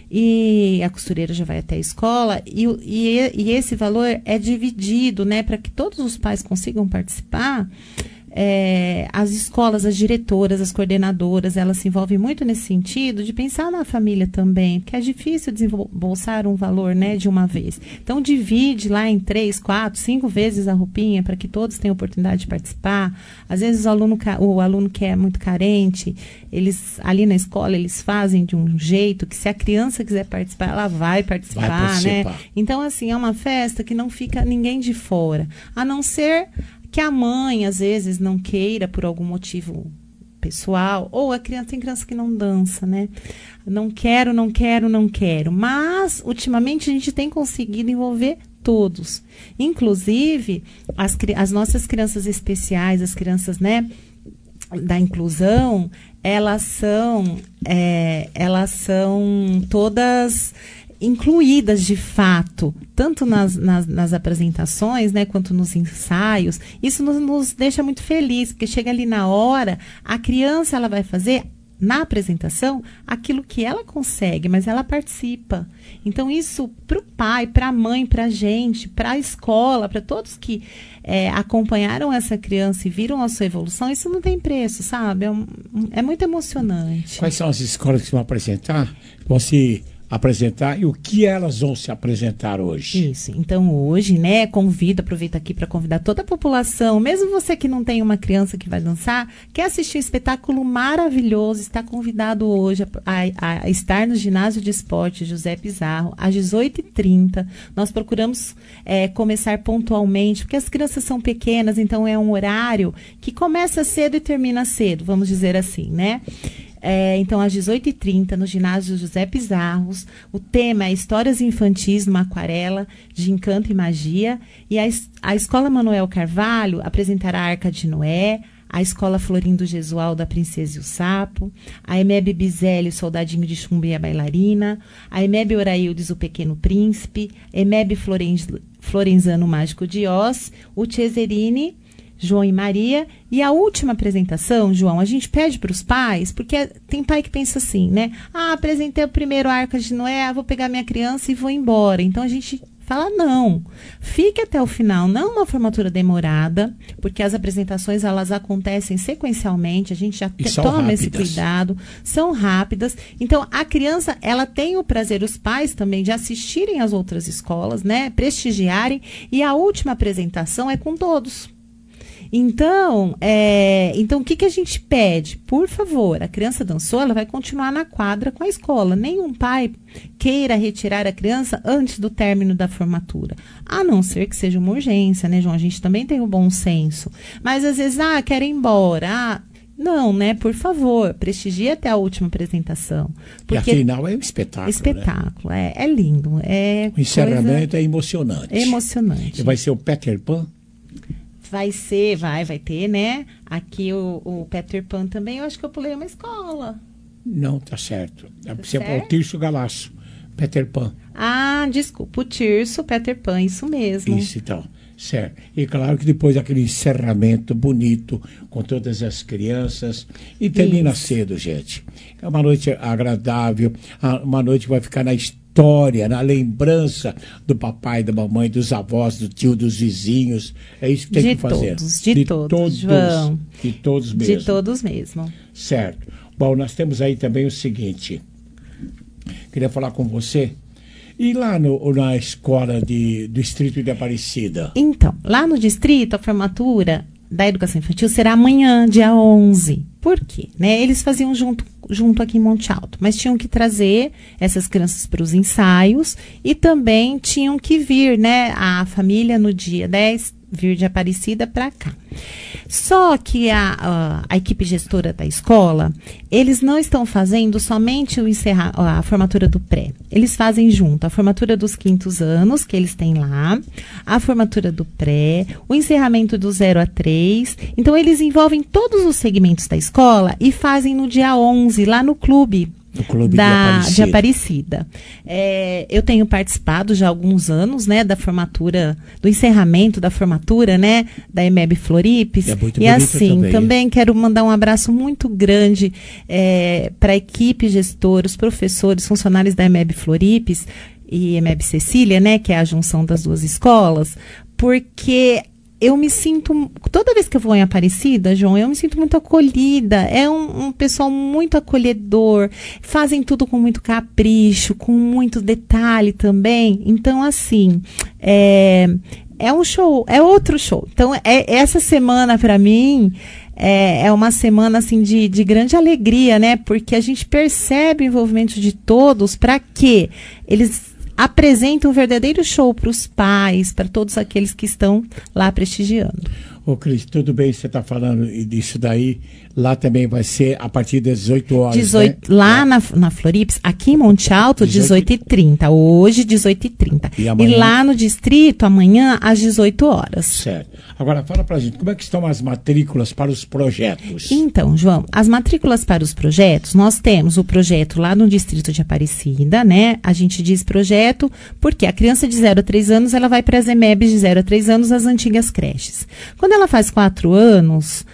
S16: e a costureira já vai até a escola, e, e, e esse valor é dividido, né, para que todos os pais consigam participar. É, as escolas, as diretoras, as coordenadoras, elas se envolvem muito nesse sentido de pensar na família também, porque é difícil desembolsar um valor, né, de uma vez. Então, divide lá em três, quatro, cinco vezes a roupinha para que todos tenham oportunidade de participar. Às vezes, o aluno, o aluno que é muito carente, eles, ali na escola, eles fazem de um jeito que, se a criança quiser participar, ela vai participar, vai participar, né? Então, assim, é uma festa que não fica ninguém de fora, a não ser que a mãe, às vezes, não queira por algum motivo pessoal, ou a criança, tem criança que não dança, né? Não quero, não quero, não quero. Mas, ultimamente, a gente tem conseguido envolver todos. Inclusive, as, as nossas crianças especiais, as crianças, né, da inclusão, elas são, é, elas são todas incluídas de fato, tanto nas, nas, nas apresentações, né, quanto nos ensaios. Isso nos, nos deixa muito felizes, porque chega ali na hora, a criança, ela vai fazer na apresentação aquilo que ela consegue, mas ela participa. Então, isso para o pai, para a mãe, para a gente, para a escola, para todos que é, acompanharam essa criança e viram a sua evolução, isso não tem preço, sabe? É, um, é muito emocionante.
S4: Quais são as escolas que vão apresentar? Você apresentar e o que elas vão se apresentar hoje.
S16: Isso. Então, hoje, né, convido, aproveito aqui para convidar toda a população, mesmo você que não tem uma criança que vai dançar, quer assistir um espetáculo maravilhoso, está convidado hoje a, a, a estar no Ginásio de Esporte José Pizarro, às dezoito e trinta. Nós procuramos é, começar pontualmente, porque as crianças são pequenas, então é um horário que começa cedo e termina cedo, vamos dizer assim, né? É, então, às dezoito e trinta, no ginásio José Pizarros, o tema é Histórias Infantis numa Aquarela de Encanto e Magia, e a, a Escola Manuel Carvalho apresentará a Arca de Noé, a Escola Florindo Gesualdo, a Princesa e o Sapo, a Emebe Bizelli, o Soldadinho de Chumbo e a Bailarina, a Emebe Oraildes, o Pequeno Príncipe, Emebe Florenz, Florenzano, o Mágico de Oz, o Cesarini, João e Maria. E a última apresentação, João, a gente pede para os pais, porque tem pai que pensa assim, né? Ah, apresentei o primeiro Arca de Noé, vou pegar minha criança e vou embora. Então, a gente fala, não, fique até o final. Não é uma formatura demorada, porque as apresentações, elas acontecem sequencialmente, a gente já te, toma rápidas. Esse cuidado, são rápidas. Então, a criança, ela tem o prazer, os pais também, de assistirem às outras escolas, né? Prestigiarem, e a última apresentação é com todos. Então, é, então, o que, que a gente pede? Por favor, a criança dançou, ela vai continuar na quadra com a escola. Nenhum pai queira retirar a criança antes do término da formatura. A não ser que seja uma urgência, né, João? A gente também tem o bom senso. Mas, às vezes, ah, quero ir embora, ah... Não, né? Por favor, prestigie até a última apresentação.
S4: Porque e afinal é um espetáculo.
S16: Espetáculo,
S4: né?
S16: é, é lindo. É
S4: o encerramento
S16: coisa...
S4: é emocionante.
S16: É emocionante.
S4: E vai ser o Peter Pan?
S16: Vai ser, vai, vai ter, né? Aqui o, o Peter Pan também, eu acho que eu pulei uma escola.
S4: Não, tá certo. É
S16: tá
S4: certo? O Tirso Galaço, Peter Pan.
S16: Ah, desculpa, o Tirso, Peter Pan, isso mesmo.
S4: Isso, então, certo. E claro que depois aquele encerramento bonito com todas as crianças. E termina isso. cedo, gente. É uma noite agradável, uma noite que vai ficar na história história, na lembrança do papai, da mamãe, dos avós, do tio, dos vizinhos. É isso que tem
S16: de
S4: que fazer.
S16: Todos, de, de todos, todos, João.
S4: De todos mesmo.
S16: De todos mesmo.
S4: Certo. Bom, nós temos aí também o seguinte. Queria falar com você. E lá no, na escola de, do Distrito de Aparecida?
S16: Então, lá no distrito, a formatura da educação infantil será amanhã, dia onze. Por quê? Né? Eles faziam junto, junto aqui em Monte Alto, mas tinham que trazer essas crianças para os ensaios e também tinham que vir, né, a família no dia dez, vir de Aparecida para cá. Só que a, a, a equipe gestora da escola, eles não estão fazendo somente o encerrar, a formatura do pré. Eles fazem junto a formatura dos quintos anos, que eles têm lá, a formatura do pré, o encerramento do zero a três. Então, eles envolvem todos os segmentos da escola e fazem no dia onze, lá no clube.
S4: No clube
S16: da,
S4: de Aparecida.
S16: De Aparecida. É, eu tenho participado já há alguns anos, né, da formatura, do encerramento da formatura, né, da EMEB Floripes.
S4: É muito
S16: e assim,
S4: também,
S16: também quero mandar um abraço muito grande é, para a equipe gestora, os professores, funcionários da EMEB Floripes e EMEB Cecília, né, que é a junção das duas escolas, porque eu me sinto, toda vez que eu vou em Aparecida, João, eu me sinto muito acolhida. É um, um pessoal muito acolhedor, fazem tudo com muito capricho, com muito detalhe também. Então, assim, é, é um show, é outro show. Então, é, essa semana, para mim, é, é uma semana, assim, de, de grande alegria, né? Porque a gente percebe o envolvimento de todos para que eles apresenta um verdadeiro show para os pais, para todos aqueles que estão lá prestigiando.
S4: Ô, Cris, tudo bem, você está falando disso daí. Lá também vai ser a partir das dezoito horas,
S16: dezoito,
S4: né?
S16: Lá na, na Floripes, aqui em Monte Alto, dezoito e trinta. Hoje, dezoito e trinta. E, e lá no distrito, amanhã, às dezoito horas.
S4: Certo. Agora, fala pra gente, como é que estão as matrículas para os projetos?
S16: Então, João, as matrículas para os projetos, nós temos o projeto lá no distrito de Aparecida, né? A gente diz projeto porque a criança de zero a três anos, ela vai para as EMEBs de zero a três anos, as antigas creches. Quando ela faz quatro anos,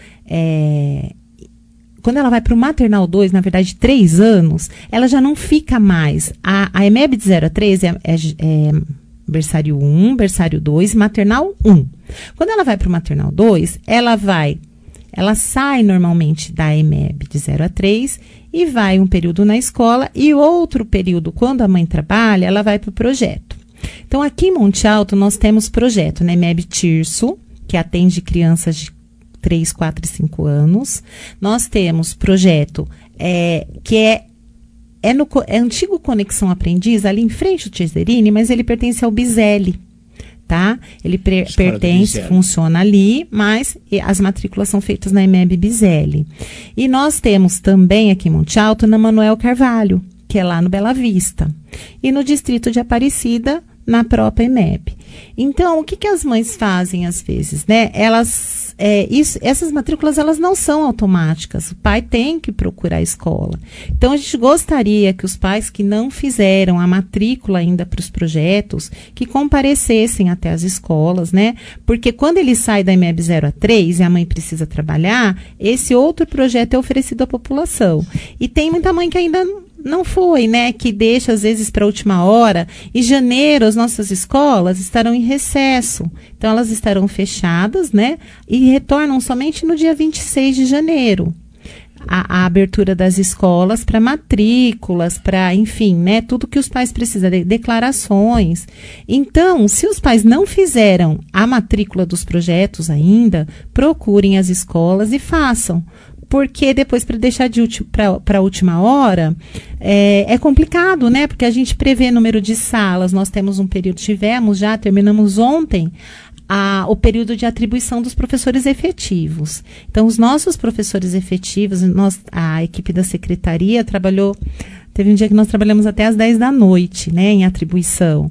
S16: é... quando ela vai para o maternal dois, na verdade, três anos, ela já não fica mais. A, a EMEB de zero a três é, é, é berçário um, berçário dois, maternal um. Quando ela vai para o maternal dois, ela vai, ela sai normalmente da EMEB de zero a três e vai um período na escola e outro período, quando a mãe trabalha, ela vai para o projeto. Então, aqui em Monte Alto, nós temos projeto na EMEB Tirso, que atende crianças de três, quatro e cinco anos. Nós temos projeto é, que é, é, no, é antigo Conexão Aprendiz, ali em frente ao Cesarini, mas ele pertence ao Bizelli, tá? Ele pre, pertence, funciona ali, mas as matrículas são feitas na EMEB Bizelli. E nós temos também aqui em Monte Alto, na Manuel Carvalho, que é lá no Bela Vista. E no distrito de Aparecida, na própria EMEB. Então, o que, que as mães fazem às vezes, né? Elas, é, isso, essas matrículas, elas não são automáticas. O pai tem que procurar a escola. Então, a gente gostaria que os pais que não fizeram a matrícula ainda para os projetos, que comparecessem até as escolas, né? Porque quando ele sai da EMEB zero a três e a mãe precisa trabalhar, esse outro projeto é oferecido à população. E tem muita mãe que ainda não foi, né? Que deixa, às vezes, para a última hora. Em janeiro, as nossas escolas estarão em recesso. Então, elas estarão fechadas, né? E retornam somente no dia vinte e seis de janeiro. A, a abertura das escolas para matrículas, para, enfim, né? Tudo que os pais precisam, de declarações. Então, se os pais não fizeram a matrícula dos projetos ainda, procurem as escolas e façam. Porque depois, para deixar de para a última hora, é, é complicado, né? Porque a gente prevê número de salas, nós temos um período, tivemos já, terminamos ontem, a, o período de atribuição dos professores efetivos. Então, os nossos professores efetivos, nós, a equipe da secretaria trabalhou, teve um dia que nós trabalhamos até às dez da noite, né? Em atribuição.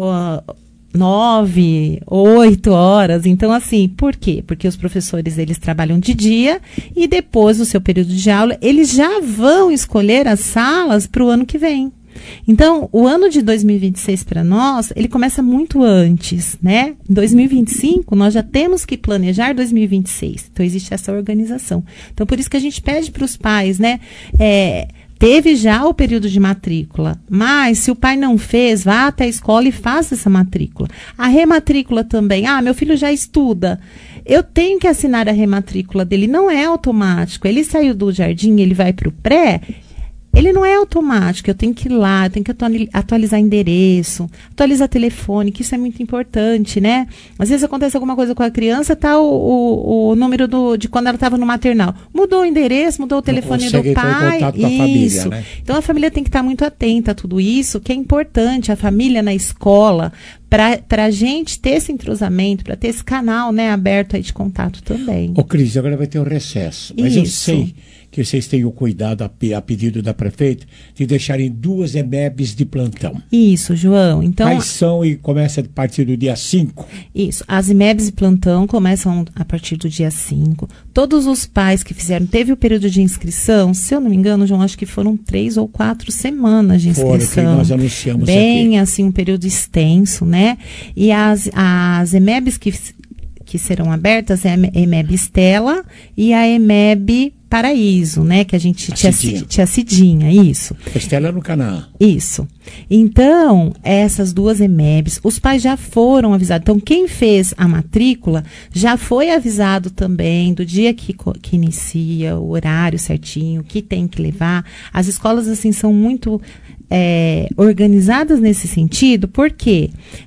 S16: O, nove, oito horas. Então, assim, por quê? Porque os professores, eles trabalham de dia e depois do seu período de aula, eles já vão escolher as salas para o ano que vem. Então, o ano de dois mil e vinte e seis para nós, ele começa muito antes, né? Em dois mil e vinte e cinco, nós já temos que planejar dois mil e vinte e seis. Então, existe essa organização. Então, por isso que a gente pede para os pais, né? É, teve já o período de matrícula, mas se o pai não fez, vá até a escola e faça essa matrícula. A rematrícula também, ah, meu filho já estuda, eu tenho que assinar a rematrícula dele, não é automático, ele saiu do jardim, ele vai para o pré, ele não é automático, eu tenho que ir lá, eu tenho que atualizar endereço, atualizar telefone, que isso é muito importante, né? Às vezes acontece alguma coisa com a criança, tá o, o, o número do, de quando ela estava no maternal. Mudou o endereço, mudou o telefone do pai.
S4: Contato com a família, né?
S16: Então a família tem que estar muito atenta a tudo isso, que é importante, a família na escola, para a gente ter esse entrosamento, para ter esse canal, né, aberto aí de contato também.
S4: Ô, Cris, agora vai ter um recesso. Mas
S16: isso.
S4: Eu sei que vocês têm o cuidado, a, a pedido da prefeita, de deixarem duas E M E Bs de plantão.
S16: Isso, João. Então,
S4: quais são e começa a partir do dia cinco?
S16: Isso. As E M E Bs de plantão começam a partir do dia cinco. Todos os pais que fizeram, teve o período de inscrição, se eu não me engano, João, acho que foram três ou quatro semanas de inscrição.
S4: Foram, que nós anunciamos
S16: Bem,
S4: aqui.
S16: assim, um período extenso, né? E as, as E M E Bs que, que serão abertas é a E M E B Estela e a E M E B Paraíso, né? Que a gente
S4: a
S16: tinha
S4: Cidinha.
S16: tinha Cidinha, isso.
S4: A Estela no Canaã.
S16: Isso. Então, essas duas E M E Bs, os pais já foram avisados. Então, quem fez a matrícula já foi avisado também do dia que, que inicia, o horário certinho, que tem que levar. As escolas, assim, são muito é, organizadas nesse sentido, porque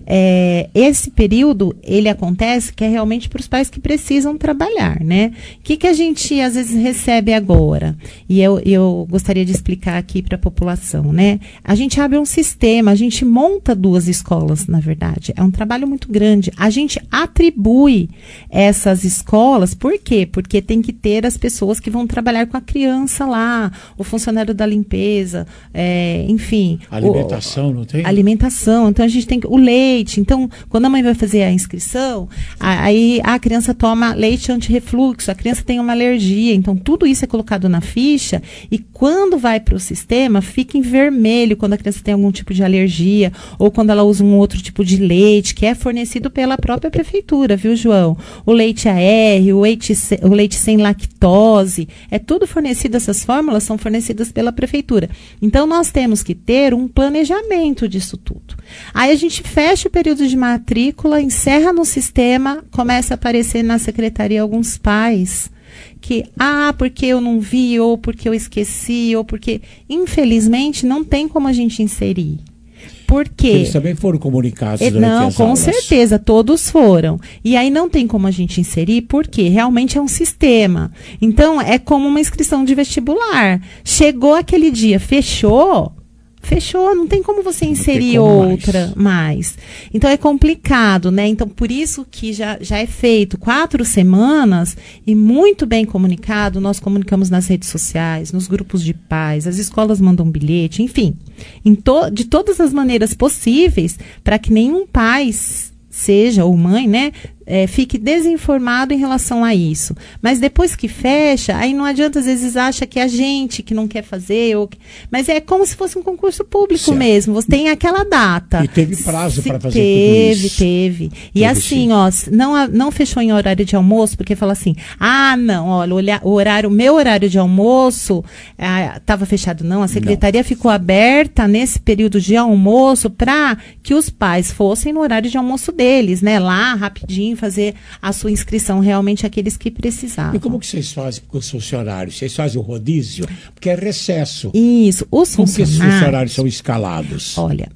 S16: é, esse período, ele acontece que é realmente para os pais que precisam trabalhar, né? O que, que a gente, às vezes, recebe agora? E eu, eu gostaria de explicar aqui para a população, né? A gente abre um sistema, a gente monta duas escolas, na verdade. É um trabalho muito grande. A gente atribui essas escolas, por quê? Porque tem que ter as pessoas que vão trabalhar com a criança lá, o funcionário da limpeza, é, enfim.
S4: Alimentação,
S16: o,
S4: não tem?
S16: Alimentação. Então, a gente tem que, o leite. Então, quando a mãe vai fazer a inscrição, a, aí a criança toma leite anti-refluxo, a criança tem uma alergia. Então, tudo isso é colocado na ficha e quando vai para o sistema, fica em vermelho quando a criança tem algum tipo de alergia ou quando ela usa um outro tipo de leite que é fornecido pela própria prefeitura, viu, João? O leite A R, o leite, o leite sem lactose, é tudo fornecido, essas fórmulas são fornecidas pela prefeitura. Então, nós temos que ter um planejamento disso tudo. Aí a gente fecha o período de matrícula, encerra no sistema, começa a aparecer na secretaria alguns pais que, ah, porque eu não vi, ou porque eu esqueci, ou porque, infelizmente, não tem como a gente inserir. Por quê?
S4: Eles também foram comunicados durante
S16: Não,
S4: as
S16: com
S4: aulas.
S16: certeza, todos foram. E aí não tem como a gente inserir, porque realmente é um sistema. Então, é como uma inscrição de vestibular. Chegou aquele dia, fechou... Fechou, não tem como você inserir como outra mais. mais. Então é complicado, né? Então por isso que já, já é feito quatro semanas e muito bem comunicado, nós comunicamos nas redes sociais, nos grupos de pais, as escolas mandam bilhete, enfim, em to, de todas as maneiras possíveis para que nenhum pai seja, ou mãe, né, é, fique desinformado em relação a isso. Mas depois que fecha, aí não adianta, às vezes acha que é a gente que não quer fazer, ou que... mas é como se fosse um concurso público certo. Mesmo, você tem aquela data.
S4: E teve prazo para fazer
S16: teve,
S4: tudo isso.
S16: Teve, teve. E
S4: teve
S16: assim, sim. ó, não, não fechou em horário de almoço, porque fala assim, ah, não, olha, o horário, o meu horário de almoço estava ah, fechado. Não, a secretaria não. ficou aberta nesse período de almoço para que os pais fossem no horário de almoço deles, né, lá, rapidinho, fazer a sua inscrição, realmente aqueles que precisavam.
S4: E como que vocês fazem com os funcionários? Vocês fazem o rodízio? Porque é recesso.
S16: Isso, os
S4: como
S16: funcionários...
S4: que esses funcionários são escalados?
S16: Olha,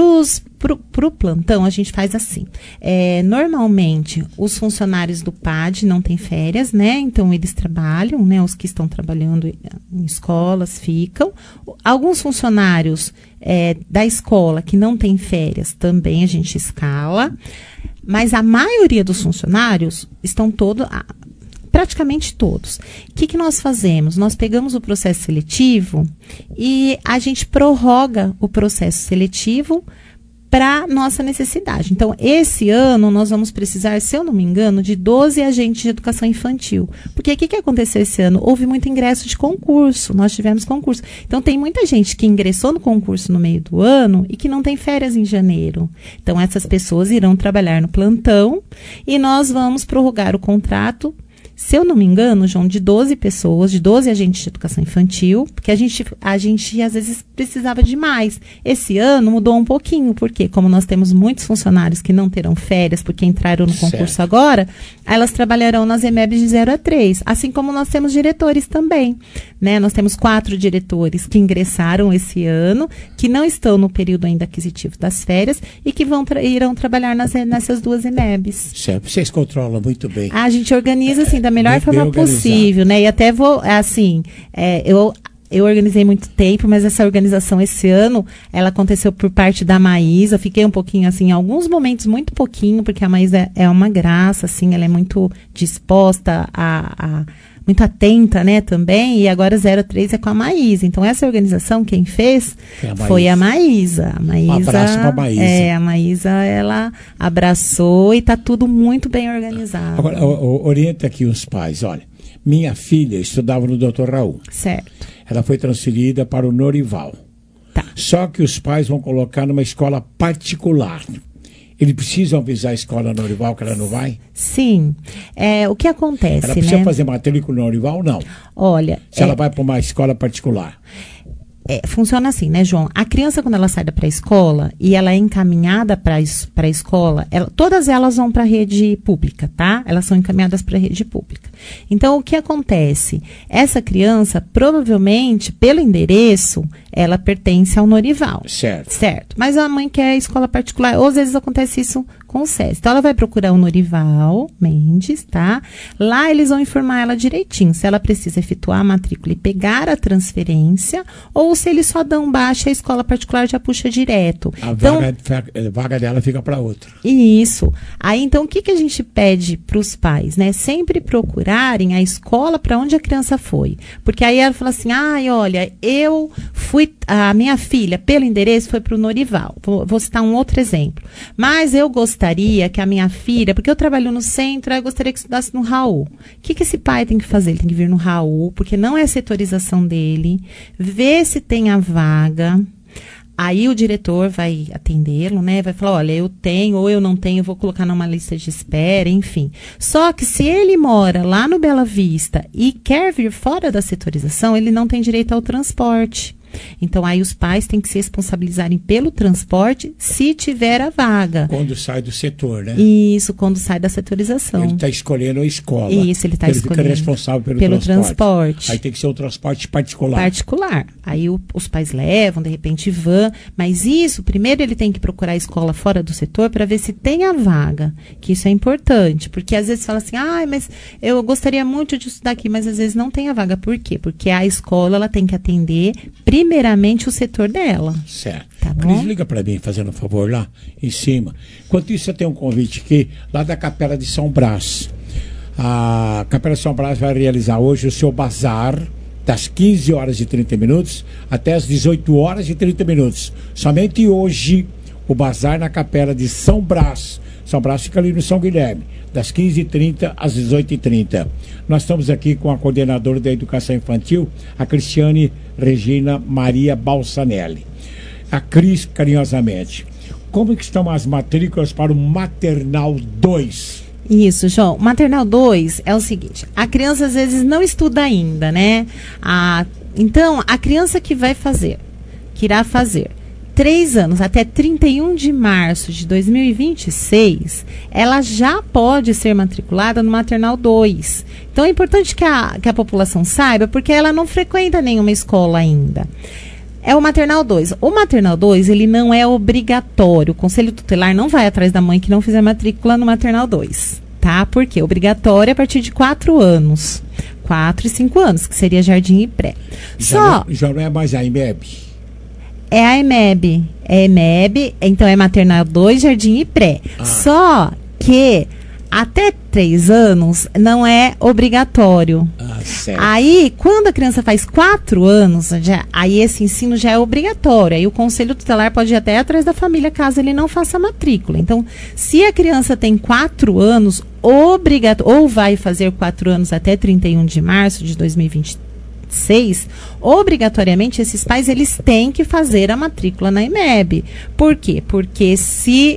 S16: para o plantão, a gente faz assim. É, normalmente, os funcionários do P A D não têm férias, né? Então, eles trabalham, né? Os que estão trabalhando em escolas ficam. Alguns funcionários é, da escola que não têm férias, também a gente escala. Mas a maioria dos funcionários estão todos... praticamente todos. O que, que nós fazemos? Nós pegamos o processo seletivo e a gente prorroga o processo seletivo para nossa necessidade. Então, esse ano, nós vamos precisar, se eu não me engano, de doze agentes de educação infantil. Porque o que, que aconteceu esse ano? Houve muito ingresso de concurso, nós tivemos concurso. Então, tem muita gente que ingressou no concurso no meio do ano e que não tem férias em janeiro. Então, essas pessoas irão trabalhar no plantão e nós vamos prorrogar o contrato se eu não me engano, João, de doze pessoas, de doze agentes de educação infantil, porque a gente, a gente às vezes precisava de mais. Esse ano mudou um pouquinho, porque como nós temos muitos funcionários que não terão férias porque entraram no concurso
S4: Certo.
S16: agora, elas trabalharão nas E M E Bs de zero a três, assim como nós temos diretores também, né? Nós temos quatro diretores que ingressaram esse ano, que não estão no período ainda aquisitivo das férias e que vão tra- irão trabalhar nas, nessas duas E M E Bs.
S4: Certo. Vocês controlam muito bem.
S16: A gente organiza assim da melhor
S4: Bem-
S16: forma
S4: bem organizado.
S16: possível, né? E até vou, assim, é, eu eu organizei muito tempo, mas essa organização esse ano, ela aconteceu por parte da Maísa. Fiquei um pouquinho assim, em alguns momentos muito pouquinho, porque a Maísa é, é uma graça, assim, ela é muito disposta a, a muito atenta, né, também, e agora zero a três é com a Maísa. Então, essa organização, quem fez
S4: Foi a Maísa.
S16: foi a Maísa. A Maísa,
S4: Um abraço pra Maísa.
S16: É, a Maísa, ela abraçou e tá tudo muito bem organizado.
S4: Agora, o- o- orienta aqui os pais. Olha, minha filha estudava no doutor Raul.
S16: Certo.
S4: Ela foi transferida para o Norival.
S16: Tá.
S4: Só que os pais vão colocar numa escola particular. Eles precisam avisar a escola Norival que ela não vai?
S16: Sim. É, o que acontece,
S4: Ela precisa
S16: né?
S4: fazer matrícula no Norival? Não.
S16: Olha,
S4: Se
S16: é,
S4: ela vai para uma escola particular.
S16: é, funciona assim, né, João? A criança, quando ela sai da pré-escola e ela é encaminhada para a escola, ela, todas elas vão para a rede pública, tá? Elas são encaminhadas para a rede pública. Então, o que acontece? Essa criança, provavelmente, pelo endereço, ela pertence ao Norival.
S4: Certo.
S16: Certo. Mas a mãe quer escola particular, ou às vezes acontece isso com o SESI. Então, ela vai procurar o Norival Mendes, tá? Lá eles vão informar ela direitinho se ela precisa efetuar a matrícula e pegar a transferência, ou se eles só dão baixa, a escola particular já puxa direto.
S4: A
S16: Então,
S4: vaga, a vaga dela fica para outra.
S16: isso. Aí, então, o que, que a gente pede para os pais, né? Sempre procurarem a escola para onde a criança foi. Porque aí ela fala assim, ai, olha, eu fui, a minha filha, pelo endereço, foi para o Norival. Vou, vou citar um outro exemplo. Mas eu gostaria que a minha filha, porque eu trabalho no centro, eu gostaria que estudasse no Raul. O que, que esse pai tem que fazer? Ele tem que vir no Raul, porque não é a setorização dele, ver se tem a vaga. Aí o diretor vai atendê-lo, né? Vai falar, olha, eu tenho ou eu não tenho, eu vou colocar numa lista de espera, enfim. Só que se ele mora lá no Bela Vista e quer vir fora da setorização, ele não tem direito ao transporte. Então, aí os pais têm que se responsabilizarem pelo transporte se tiver a vaga.
S4: Quando sai do setor, né?
S16: Isso, quando sai da setorização.
S4: Ele está escolhendo a escola.
S16: Isso, ele está escolhendo.
S4: Ele fica responsável pelo,
S16: pelo
S4: transporte.
S16: transporte.
S4: Aí tem que ser um transporte particular.
S16: Particular. Aí o, os pais levam, de repente, van. Mas isso, primeiro ele tem que procurar a escola fora do setor para ver se tem a vaga. Que isso é importante. Porque às vezes fala assim, ah, mas eu gostaria muito de estudar aqui, mas às vezes não tem a vaga. Por quê? Porque a escola ela tem que atender primeiramente o setor dela.
S4: Certo.
S16: Tá bom?
S4: Cris, liga para mim, fazendo um favor, lá em cima. Enquanto isso, eu tenho um convite aqui, lá da Capela de São Brás. A Capela de São Brás vai realizar hoje o seu bazar, das quinze horas e trinta minutos até as dezoito horas e trinta minutos. Somente hoje, o bazar na Capela de São Brás. São Brás fica ali no São Guilherme, das quinze e trinta às dezoito e trinta. Nós estamos aqui com a coordenadora da Educação Infantil, a Cristiane Regina Maria Balsanelli. A Cris, carinhosamente, como que estão as matrículas para o Maternal dois?
S16: Isso, João. Maternal dois é o seguinte, a criança às vezes não estuda ainda, né? A, então, a criança que vai fazer, que irá fazer três anos até trinta e um de março de dois mil e vinte e seis, ela já pode ser matriculada no Maternal dois. Então é importante que a, que a população saiba, porque ela não frequenta nenhuma escola ainda. É o Maternal dois. O Maternal dois, ele não é obrigatório. O Conselho Tutelar não vai atrás da mãe que não fizer matrícula no Maternal dois, tá? Porque obrigatório é a partir de quatro anos. quatro e cinco anos, que seria jardim e pré.
S4: Já
S16: Só...
S4: Não, já não é mais a I M E B?
S16: É a E M E B. É a E M E B, então é Maternal dois, jardim e pré.
S4: Ah.
S16: Só que até três anos não é obrigatório.
S4: Ah, certo.
S16: Aí, quando a criança faz quatro anos, já, aí esse ensino já é obrigatório. Aí o Conselho Tutelar pode ir até atrás da família caso ele não faça a matrícula. Então, se a criança tem quatro anos, obrigatório, ou vai fazer quatro anos até trinta e um de março de dois mil e vinte e seis, obrigatoriamente esses pais eles têm que fazer a matrícula na I M E B. Por quê? Porque se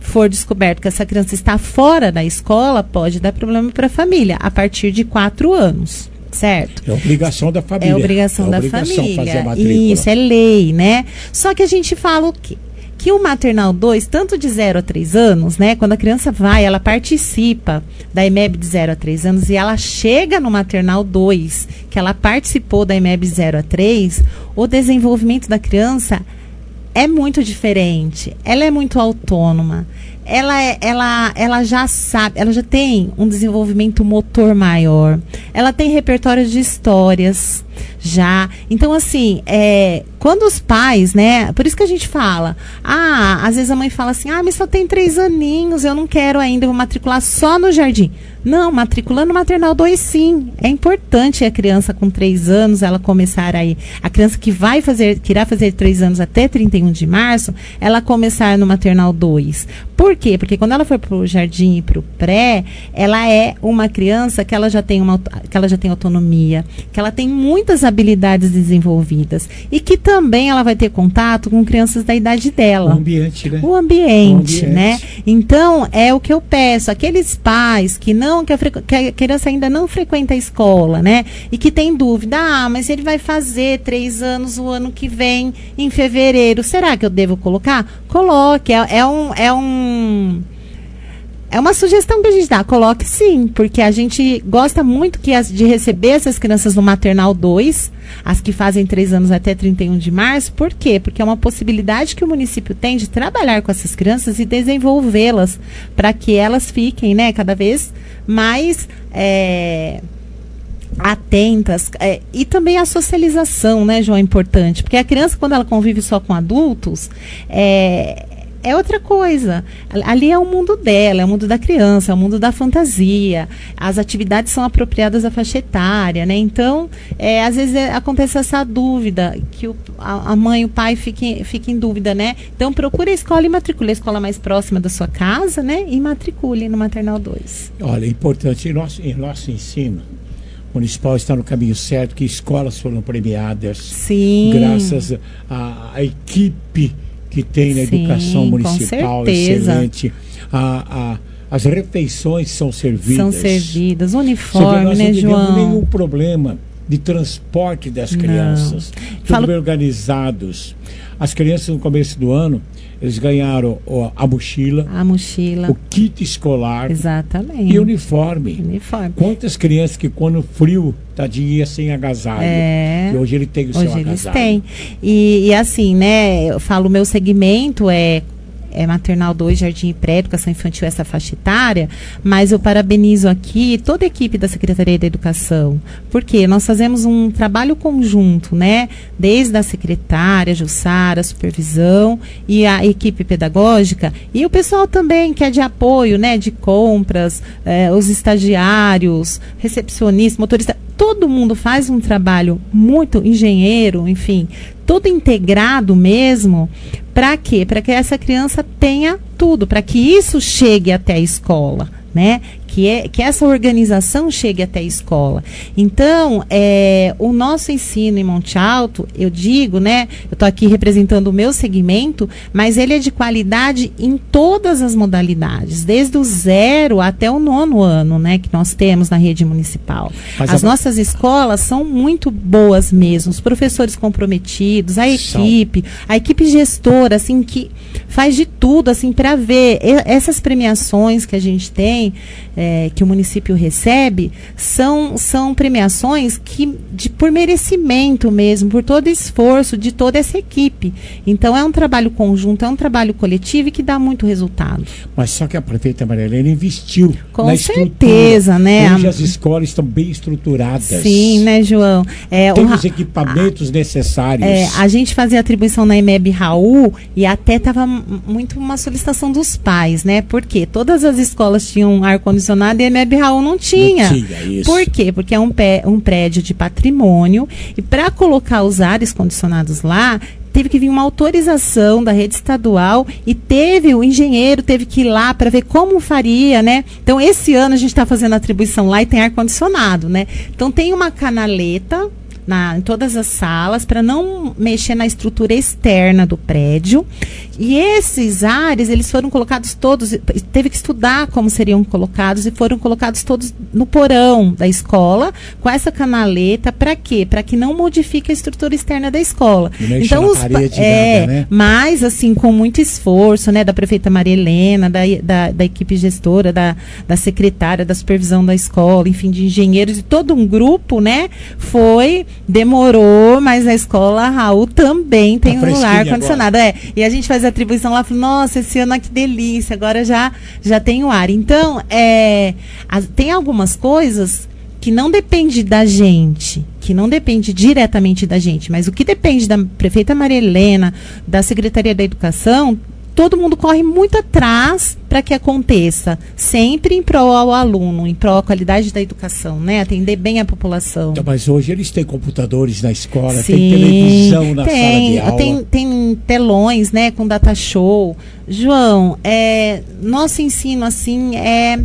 S16: for descoberto que essa criança está fora da escola, pode dar problema para a família, a partir de quatro anos. Certo?
S4: É obrigação da família.
S16: É obrigação, é da obrigação família.
S4: Fazer a matrícula.
S16: Isso, é lei, né? Só que a gente fala o quê? Que o maternal dois, tanto de zero a três anos, né? Quando a criança vai, ela participa da E M E B de zero a três anos e ela chega no maternal dois, que ela participou da E M E B de zero a três, o desenvolvimento da criança é muito diferente. Ela é muito autônoma. Ela, é, ela, ela já sabe, ela já tem um desenvolvimento motor maior. Ela tem repertório de histórias já. Então, assim, é, quando os pais, né? Por isso que a gente fala, ah, às vezes a mãe fala assim, ah, mas só tem três aninhos, eu não quero ainda, eu vou matricular só no jardim. Não, matriculando no maternal dois, sim. É importante a criança com três anos, ela começar aí. A criança que vai fazer, que irá fazer três anos até trinta e um de março, ela começar no maternal dois. Por quê? Porque quando ela for para o jardim e para o pré, ela é uma criança que ela já tem uma, que ela já tem autonomia, que ela tem muitas habilidades desenvolvidas e que também ela vai ter contato com crianças da idade dela.
S4: O ambiente, né?
S16: O ambiente,
S4: o ambiente.
S16: né? Então, é o que eu peço. Aqueles pais que não, que a, que a criança ainda não frequenta a escola, né? E que tem dúvida, ah, mas ele vai fazer três anos o ano que vem, em fevereiro. Será que eu devo colocar? Coloque. É, é um... É um É uma sugestão que a gente dá, coloque sim, porque a gente gosta muito que as, de receber essas crianças no maternal dois, as que fazem três anos até trinta e um de março. Por quê? Porque é uma possibilidade que o município tem de trabalhar com essas crianças e desenvolvê-las para que elas fiquem, né, cada vez mais é, atentas. É, e também a socialização, né, João, é importante, porque a criança, quando ela convive só com adultos, é... é outra coisa. Ali é o mundo dela, é o mundo da criança, é o mundo da fantasia. As atividades são apropriadas à faixa etária, né? Então, é, às vezes é, acontece essa dúvida, que o, a, a mãe e o pai fiquem, fiquem em dúvida, né? Então, procure a escola e matricule a escola mais próxima da sua casa, né? E matricule no maternal dois.
S4: Olha, é importante, em nosso, em nosso ensino municipal está no caminho certo, que escolas foram premiadas.
S16: Sim.
S4: Graças à equipe que tem na
S16: Sim,
S4: educação municipal,
S16: com certeza.
S4: excelente. A, a, as refeições são servidas.
S16: São servidas, uniforme,
S4: vê,
S16: né,
S4: não
S16: João?
S4: Não temos nenhum problema de transporte das crianças. Não. Tudo
S16: Falo...
S4: bem organizados. As crianças no começo do ano, eles ganharam ó, a mochila,
S16: a mochila,
S4: o kit escolar,
S16: exatamente,
S4: e uniforme.
S16: uniforme.
S4: Quantas crianças que quando frio, tadinho, ia sem agasalho,
S16: é,
S4: e hoje ele tem o
S16: hoje
S4: seu
S16: eles
S4: agasalho.
S16: Têm. E, e assim, né, eu falo, o meu segmento é É maternal dois, jardim e pré, educação infantil, essa faixa etária, mas eu parabenizo aqui toda a equipe da Secretaria da Educação, porque nós fazemos um trabalho conjunto, né, desde a secretária, Jussara, a supervisão e a equipe pedagógica, e o pessoal também que é de apoio, né, de compras, eh, os estagiários, recepcionistas, motorista, todo mundo faz um trabalho muito, engenheiro, enfim, todo integrado mesmo. Para quê? Para que essa criança tenha tudo, para que isso chegue até a escola, né? Que, é, que essa organização chegue até a escola. Então, é, o nosso ensino em Monte Alto, eu digo, né? Eu estou aqui representando o meu segmento, mas ele é de qualidade em todas as modalidades, desde o zero até o nono ano, né? Que nós temos na rede municipal. Mas as a... nossas escolas são muito boas mesmo, os professores comprometidos, a equipe, são. a equipe gestora, assim, que faz de tudo, assim, para ver essas premiações que a gente tem, é, que o município recebe, são, são premiações que, de, por merecimento mesmo, por todo esforço de toda essa equipe. Então, é um trabalho conjunto, é um trabalho coletivo e que dá muito resultado.
S4: Mas só que a prefeita Maria Helena investiu
S16: Com
S4: na
S16: certeza,
S4: estrutura.
S16: né?
S4: Hoje as escolas estão bem estruturadas.
S16: Sim, né, João? É,
S4: Tem
S16: o,
S4: os equipamentos a, necessários.
S16: É, a gente fazia atribuição na E M E B Raul e até estava muito uma solicitação dos pais, né? Porque todas as escolas tinham ar-condicionado e a E M E B Raul não tinha.
S4: Não tinha isso.
S16: Por quê? Porque é um, pé, um prédio de patrimônio e para colocar os ares condicionados lá, teve que vir uma autorização da rede estadual e teve, o engenheiro teve que ir lá para ver como faria, né? Então, esse ano a gente está fazendo a atribuição lá e tem ar-condicionado, né? Então, tem uma canaleta na, em todas as salas, para não mexer na estrutura externa do prédio. E esses ares, eles foram colocados todos, teve que estudar como seriam colocados, e foram colocados todos no porão da escola, com essa canaleta, para quê? Para que não modifique a estrutura externa da escola. Então, os,
S4: parede,
S16: é,
S4: nada, né?
S16: mas assim, com muito esforço, né, da prefeita Maria Helena, da, da, da equipe gestora, da, da secretária, da supervisão da escola, enfim, de engenheiros, e todo um grupo, né, foi, demorou, mas a escola Raul também tem
S4: tá
S16: um ar-condicionado. É, e a gente faz a atribuição lá, falou, nossa, esse ano, que delícia, agora já, já tem o ar. Então, é, as, tem algumas coisas que não depende da gente, que não depende diretamente da gente, mas o que depende da prefeita Maria Helena, da Secretaria da Educação, todo mundo corre muito atrás para que aconteça, sempre em prol ao aluno, em prol à qualidade da educação, né? Atender bem a população.
S4: Então, mas hoje eles têm computadores na escola,
S16: Sim,
S4: tem televisão na
S16: tem,
S4: sala de aula.
S16: Tem, tem telões, né, com data show. João, é, nosso ensino, assim, é,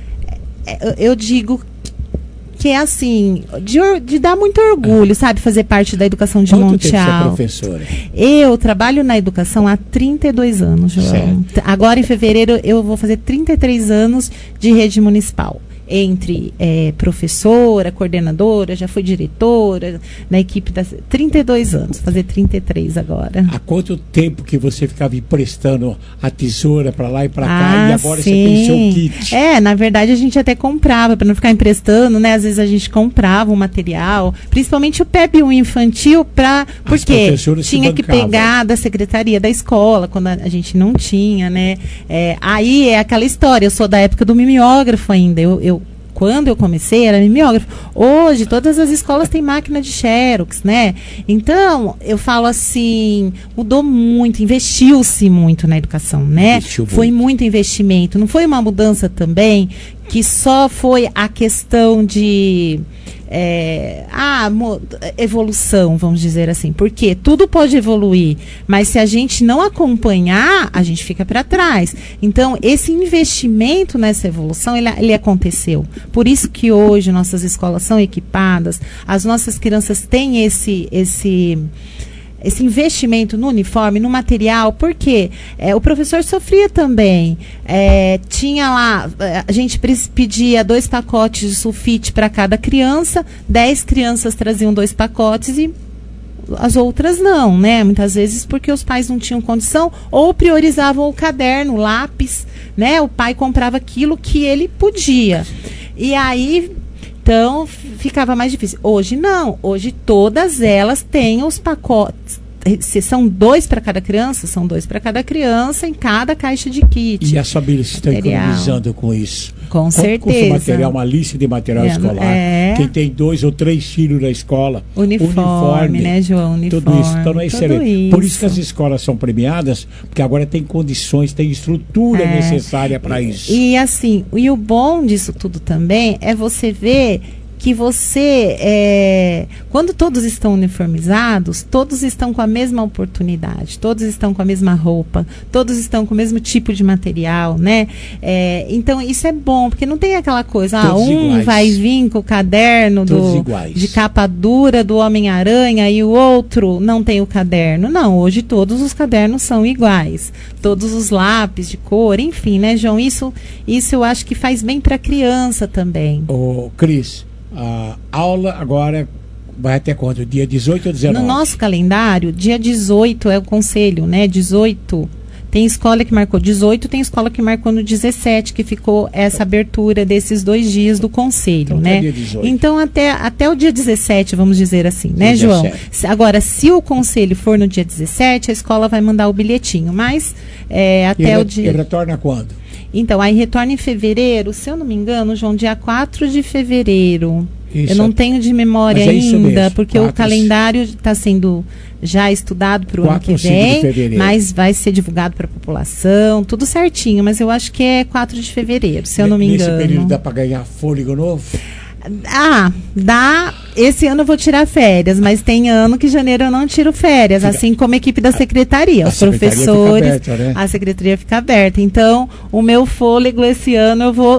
S16: é eu digo que é assim, de, de dar muito orgulho, sabe, fazer parte da educação de
S4: Quanto
S16: Monte
S4: tempo você é
S16: Alto.
S4: professora?
S16: Eu trabalho na educação há trinta e dois anos, João.
S4: Certo.
S16: Agora, em fevereiro, eu vou fazer trinta e três anos de rede municipal. Entre é, professora, coordenadora, já fui diretora na equipe das trinta e dois anos, fazer trinta e três agora.
S4: Há quanto tempo que você ficava emprestando a tesoura para lá e para cá,
S16: Ah,
S4: e agora
S16: sim.
S4: você tem seu kit?
S16: É, na verdade a gente até comprava, para não ficar emprestando, né? Às vezes a gente comprava um material, principalmente o P E B um infantil, pra, porque
S4: professoras se
S16: tinha que
S4: bancavam.
S16: pegar da secretaria da escola, quando a, a gente não tinha, né? É, aí é aquela história, eu sou da época do mimeógrafo ainda, eu, eu quando eu comecei, era mimeógrafo. Hoje, todas as escolas têm máquina de xerox, né? Então, eu falo assim, mudou muito, investiu-se muito na educação, né?
S4: Investiu
S16: Foi
S4: muito.
S16: muito investimento. Não foi uma mudança também que só foi a questão de... É, ah, mo- evolução, vamos dizer assim, porque tudo pode evoluir, mas se a gente não acompanhar, a gente fica para trás. Então, esse investimento nessa evolução, ele, ele aconteceu. Por isso que hoje nossas escolas são equipadas, as nossas crianças têm esse... esse esse investimento no uniforme, no material, porque é, o professor sofria também. É, tinha lá, a gente pedia dois pacotes de sulfite para cada criança, dez crianças traziam dois pacotes e as outras não, né? Muitas vezes porque os pais não tinham condição ou priorizavam o caderno, o lápis, né? O pai comprava aquilo que ele podia. E aí... Então, ficava mais difícil. Hoje não. Hoje todas elas têm os pacotes. Se são dois para cada criança, são dois para cada criança em cada caixa de kit.
S4: E as famílias estão
S16: Material.
S4: economizando com isso.
S16: Com
S4: Quanto
S16: certeza.
S4: custa o material, uma lista de material
S16: É,
S4: escolar?
S16: é.
S4: Quem tem dois ou três filhos na escola,
S16: Uniforme, né, João?
S4: Tudo
S16: Uniforme,
S4: isso. Então, não é
S16: tudo
S4: excelente. Por isso
S16: isso.
S4: que as escolas são premiadas, porque agora tem condições, tem estrutura
S16: É.
S4: necessária para isso.
S16: E assim, e o bom disso tudo também é você ver que você, é, quando todos estão uniformizados, todos estão com a mesma oportunidade, todos estão com a mesma roupa, todos estão com o mesmo tipo de material, né? É, então, isso é bom, porque não tem aquela coisa, ah,
S4: Todos
S16: um
S4: iguais.
S16: vai vir com o caderno
S4: Todos
S16: do,
S4: iguais.
S16: de capa dura do Homem-Aranha e o outro não tem o caderno. Não, hoje todos os cadernos são iguais, todos os lápis de cor, enfim, né, João? Isso, isso eu acho que faz bem para a criança também.
S4: Ô, Cris, a aula agora vai até quando? Dia dezoito ou dezenove?
S16: No nosso calendário, dia dezoito é o conselho, né? dezoito. Tem escola que marcou dezoito, tem escola que marcou no dezessete, que ficou essa abertura desses dois dias do conselho,
S4: Então,
S16: né?
S4: até dia dezoito.
S16: Então, até, até o dia dezessete, vamos dizer assim, né,
S4: Dia
S16: João?
S4: dezessete.
S16: Se- Agora, se o conselho for no dia dezessete, a escola vai mandar o bilhetinho, mas é,
S4: E
S16: até
S4: ele,
S16: o dia...
S4: ele retorna quando?
S16: Então, aí retorna em fevereiro, se eu não me engano, João, dia quatro de fevereiro.
S4: Isso.
S16: Eu não tenho de memória
S4: Mas é isso
S16: ainda,
S4: mesmo,
S16: porque o
S4: quatro-
S16: calendário está sendo já estudado para o ano
S4: quatro
S16: que
S4: ou cinco de
S16: vem,
S4: fevereiro.
S16: mas vai ser divulgado para a população, tudo certinho, mas eu acho que é quatro de fevereiro, se eu não me
S4: Nesse
S16: engano.
S4: período dá para ganhar fôlego novo?
S16: Ah, dá. Esse ano eu vou tirar férias, mas tem ano que janeiro eu não tiro férias,
S4: Fica-
S16: assim como a equipe da secretaria.
S4: a
S16: Os
S4: secretaria fica
S16: professores,
S4: aberta, né?
S16: a secretaria fica aberta. Então, o meu fôlego esse ano eu vou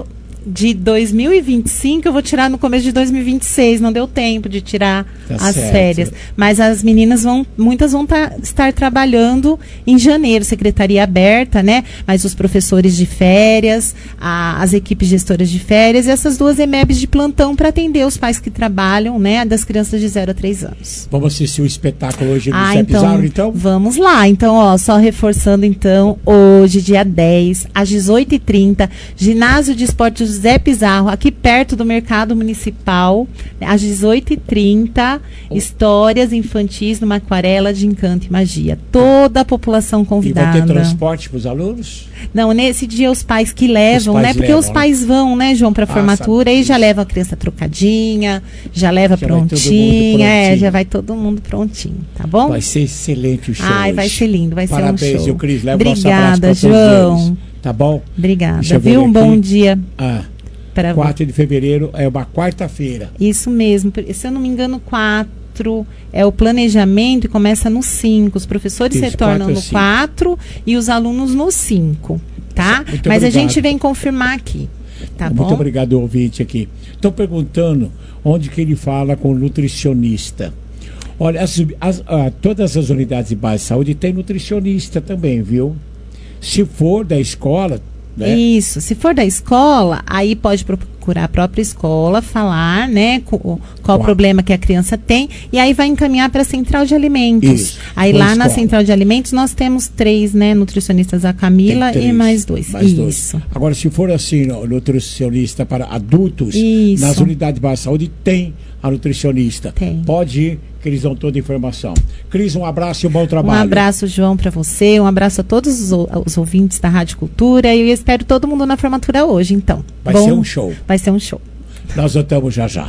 S16: de dois mil e vinte e cinco, eu vou tirar no começo de dois mil e vinte e seis. Não deu tempo de tirar tá as certo. férias. Mas as meninas vão, muitas vão tá, estar trabalhando em janeiro, secretaria aberta, né? Mas os professores de férias, a, as equipes gestoras de férias e essas duas E M E Bs de plantão para atender os pais que trabalham, né? Das crianças de zero a três anos.
S4: Vamos assistir o espetáculo hoje no
S16: ah,
S4: Zé
S16: então,
S4: Pizarro, então?
S16: Vamos lá. Então, ó, só reforçando, então, hoje, dia dez, às dezoito e trinta, Ginásio de Esportes José Pizarro, aqui perto do Mercado Municipal, às dezoito e trinta, oh. histórias infantis numa aquarela de encanto e magia. Toda a população convidada.
S4: E vai ter transporte para os alunos?
S16: Não, nesse dia os pais que levam,
S4: os pais
S16: né? Porque
S4: levam,
S16: os pais
S4: né?
S16: vão, né, João, para a
S4: ah,
S16: formatura,
S4: sabe.
S16: aí já leva a criança trocadinha, já leva já prontinha, é, já vai todo mundo prontinho, tá bom?
S4: Vai ser excelente o show.
S16: Ai, vai ser lindo, vai
S4: Parabéns,
S16: ser um show.
S4: Parabéns, Cris. Leva
S16: Obrigada,
S4: nosso
S16: João.
S4: Tá bom?
S16: Obrigada, viu? Um bom dia.
S4: Ah,
S16: pra
S4: quatro de fevereiro é uma quarta-feira.
S16: Isso mesmo. Se eu não me engano, quatro é o planejamento e começa no cinco. Os professores
S4: Isso,
S16: retornam
S4: quatro
S16: no quatro e os alunos no cinco, tá?
S4: Muito
S16: Mas
S4: obrigado.
S16: a gente vem confirmar aqui, tá
S4: Muito
S16: bom?
S4: Muito obrigado, ouvinte aqui. Estão perguntando onde que ele fala com o nutricionista. Olha, as, as, ah, todas as unidades de base de saúde tem nutricionista também, viu? Se for da escola, né?
S16: Isso, se for da escola, aí pode procurar a própria escola, falar, né, qual, qual o problema que a criança tem, e aí vai encaminhar para a central de alimentos. Isso, aí lá escola. Na central de alimentos nós temos três, né, nutricionistas, a Camila e mais dois.
S4: Mais
S16: Isso.
S4: dois. Agora, se for assim, no, nutricionista para adultos,
S16: Isso.
S4: nas unidades de base de saúde tem a nutricionista.
S16: Tem.
S4: Pode ir, que eles dão toda a informação. Cris, um abraço e um bom trabalho.
S16: Um abraço, João, para você, um abraço a todos os, os ouvintes da Rádio Cultura, e eu espero todo mundo na formatura hoje, então.
S4: Vai
S16: bom,
S4: ser um show.
S16: Vai ser um show.
S4: Nós voltamos já já.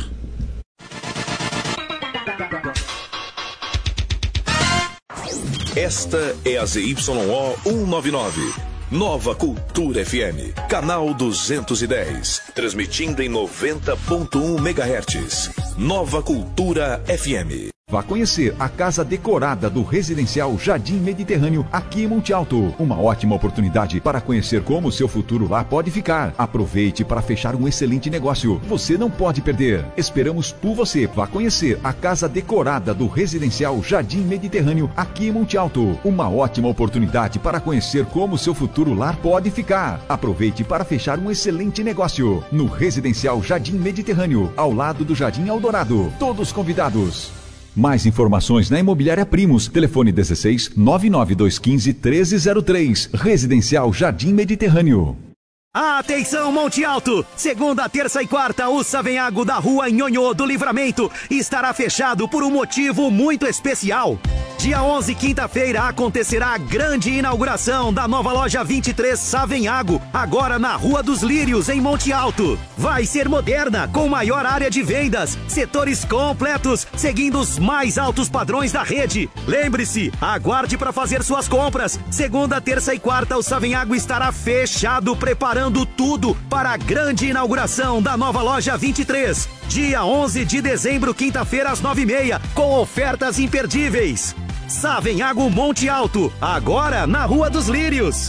S17: Esta é a Z Y O cento e noventa e nove. Nova Cultura F M, canal duzentos e dez, transmitindo em noventa ponto um megahertz. Nova Cultura F M.
S5: Vá conhecer a casa decorada do residencial Jardim Mediterrâneo, aqui em Monte Alto. Uma ótima oportunidade para conhecer como o seu futuro lá pode ficar. Aproveite para fechar um excelente negócio. Você não pode perder. Esperamos por você. Vá conhecer a casa decorada do residencial Jardim Mediterrâneo, aqui em Monte Alto. Uma ótima oportunidade para conhecer como o seu futuro lá pode ficar. Aproveite para fechar um excelente negócio. No residencial Jardim Mediterrâneo, ao lado do Jardim Eldorado. Todos convidados. Mais informações na Imobiliária Primos. Telefone dezesseis, nove nove dois um cinco, treze zero três. Residencial Jardim Mediterrâneo.
S8: Atenção, Monte Alto! Segunda, terça e quarta, o Savenhago da Rua Nhonhô do Livramento estará fechado por um motivo muito especial. Dia onze, quinta-feira, acontecerá a grande inauguração da nova loja vinte e três Savenhago, agora na Rua dos Lírios, em Monte Alto. Vai ser moderna, com maior área de vendas, setores completos, seguindo os mais altos padrões da rede. Lembre-se, aguarde para fazer suas compras. Segunda, terça e quarta, o Savenhago estará fechado, preparando tudo para a grande inauguração da nova loja vinte e três. Dia onze de dezembro, quinta-feira, às nove e meia, com ofertas imperdíveis. Savenhago Monte Alto, agora na Rua dos Lírios.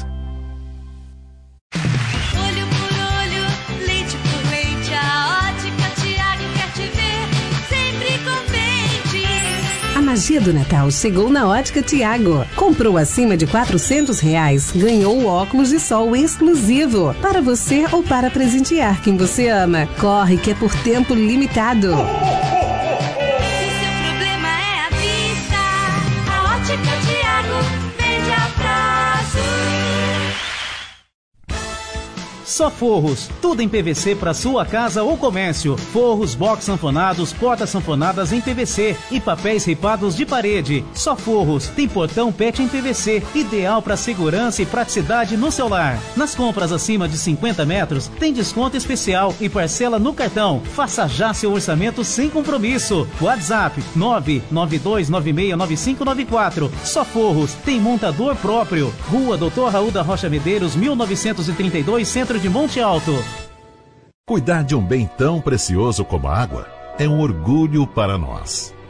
S6: Olho por olho, leite por leite, a Ótica Tiago quer te ver sempre contente.
S7: A magia do Natal chegou na Ótica Tiago. Comprou acima de quatrocentos reais, ganhou óculos de sol exclusivo para você ou para presentear quem você ama. Corre que é por tempo limitado.
S18: Só Forros, tudo em P V C para sua casa ou comércio. Forros, box sanfonados, portas sanfonadas em P V C e papéis ripados de parede. Só Forros, tem portão pet em P V C, ideal para segurança e praticidade no seu lar. Nas compras acima de cinquenta metros, tem desconto especial e parcela no cartão. Faça já seu orçamento sem compromisso. WhatsApp nove nove dois nove seis nove cinco nove quatro. Só Forros, tem montador próprio. Rua doutor Raul da Rocha Medeiros, mil novecentos e trinta e dois, Centro de Monte Alto.
S9: Cuidar de um bem tão precioso como a água é um orgulho para nós.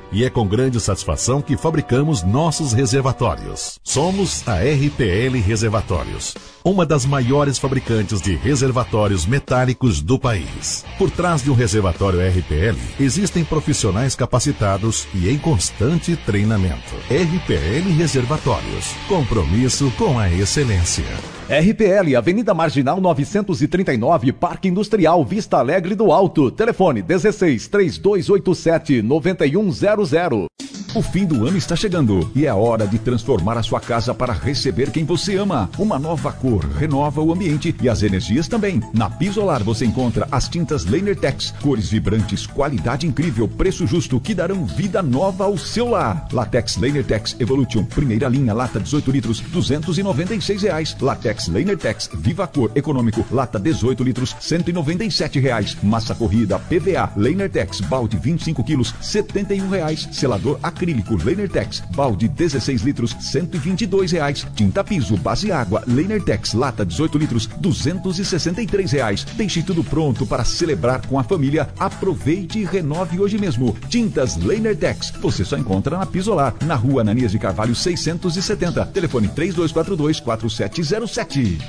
S19: e é com grande satisfação que fabricamos nossos reservatórios. Somos a R P L Reservatórios, uma das maiores fabricantes de reservatórios metálicos do país. Por trás de um reservatório R P L, existem profissionais capacitados e em constante treinamento. R P L Reservatórios, compromisso com a excelência.
S12: R P L, Avenida Marginal novecentos e trinta e nove, Parque Industrial, Vista Alegre do Alto. Telefone dezesseis, três dois oito sete, nove um zero zero.
S5: O fim do ano está chegando e é hora de transformar a sua casa para receber quem você ama. Uma nova cor renova o ambiente e as energias também. Na Pisolar você encontra as tintas Lanertex, cores vibrantes, qualidade incrível, preço justo que darão vida nova ao seu lar. Latex Lanertex Evolution, primeira linha, lata dezoito litros, duzentos e noventa e seis reais. Latex Lanertex Viva Cor Econômico, lata dezoito litros, cento e noventa e sete reais. Massa corrida P V A Lanertex, balde vinte e cinco quilos, setenta e um reais. Selador acrílico Lanertex, balde dezesseis litros, cento e vinte e dois reais. Tinta piso base água Lanertex, lata dezoito litros, duzentos e sessenta e três reais. Deixe tudo pronto para celebrar com a família. Aproveite e renove hoje mesmo. Tintas Lanertex, você só encontra na Pisolar, na rua Ananias de Carvalho seiscentos e setenta. Telefone três dois quatro dois, quatro sete zero sete.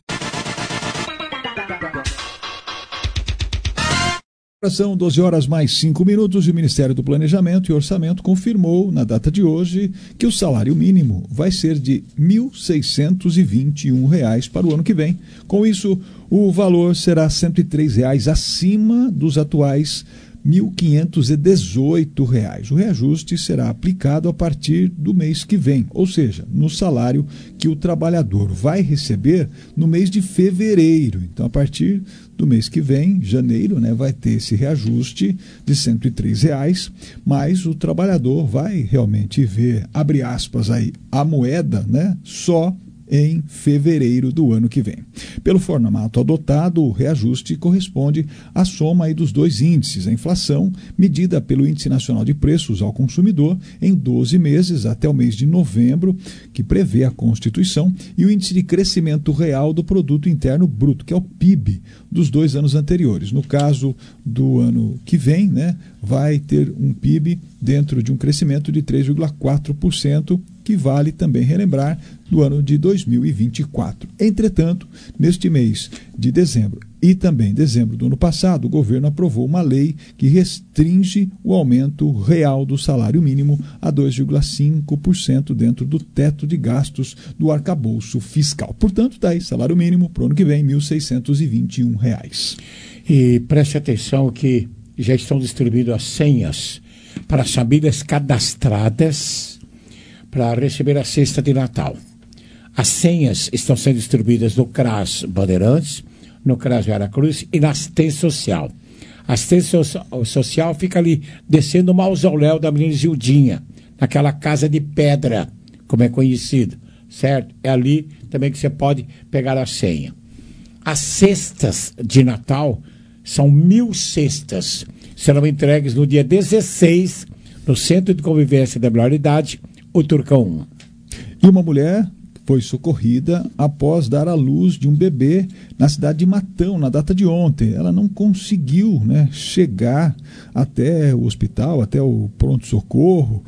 S11: São doze horas mais cinco minutos e o Ministério do Planejamento e Orçamento confirmou, na data de hoje, que o salário mínimo vai ser de mil seiscentos e vinte e um reais para o ano que vem. Com isso, o valor será cento e três reais acima dos atuais mil quinhentos e dezoito reais. O reajuste será aplicado a partir do mês que vem, ou seja, no salário que o trabalhador vai receber no mês de fevereiro. Então, a partir do mês que vem, janeiro, né, vai ter esse reajuste de cento e três reais, mas o trabalhador vai realmente ver, abre aspas aí, a moeda, né, só em fevereiro do ano que vem. Pelo formato adotado, o reajuste corresponde à soma aí dos dois índices, a inflação, medida pelo Índice Nacional de Preços ao Consumidor, em doze meses até o mês de novembro, que prevê a Constituição, e o Índice de Crescimento Real do Produto Interno Bruto, que é o P I B, dos dois anos anteriores. No caso do ano que vem, né, vai ter um P I B dentro de um crescimento de três vírgula quatro por cento, que vale também relembrar do ano de dois mil e vinte e quatro. Entretanto, neste mês de dezembro e também dezembro do ano passado, o governo aprovou uma lei que restringe o aumento real do salário mínimo a dois vírgula cinco por cento dentro do teto de gastos do arcabouço fiscal. Portanto, daí, salário mínimo para o ano que vem, mil seiscentos e vinte e um reais.
S4: E preste atenção que já estão distribuídas as senhas para as famílias cadastradas para receber a cesta de Natal. As senhas estão sendo distribuídas no CRAS Bandeirantes, no CRAS Veracruz e na assistência social. A assistência social fica ali, descendo o mausoléu da menina Gildinha, naquela casa de pedra, como é conhecido, certo? É ali também que você pode pegar a senha. As cestas de Natal são mil cestas, serão entregues no dia dezesseis, no Centro de Convivência da Melhor Idade, o Turcão um.
S11: E uma mulher foi socorrida após dar à luz de um bebê na cidade de Matão, na data de ontem. Ela não conseguiu, né, chegar até o hospital, até o pronto-socorro,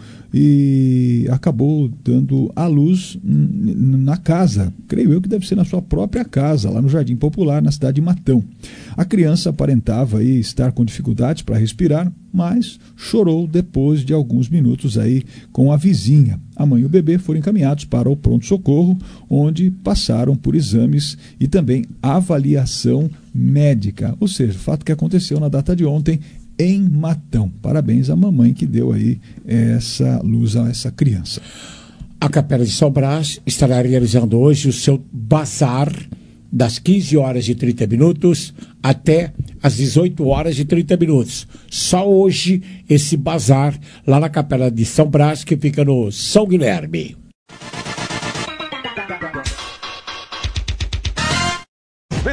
S11: e acabou dando à luz na casa. Creio eu que deve ser na sua própria casa, lá no Jardim Popular, na cidade de Matão. A criança aparentava aí estar com dificuldades para respirar, mas chorou depois de alguns minutos aí com a vizinha. A mãe e o bebê foram encaminhados para o pronto-socorro, onde passaram por exames e também avaliação médica. Ou seja, o fato que aconteceu na data de ontem em Matão. Parabéns à mamãe que deu aí essa luz a essa criança.
S4: A Capela de São Brás estará realizando hoje o seu bazar das quinze horas e trinta minutos até às dezoito horas e trinta minutos. Só hoje esse bazar lá na Capela de São Brás, que fica no São Guilherme.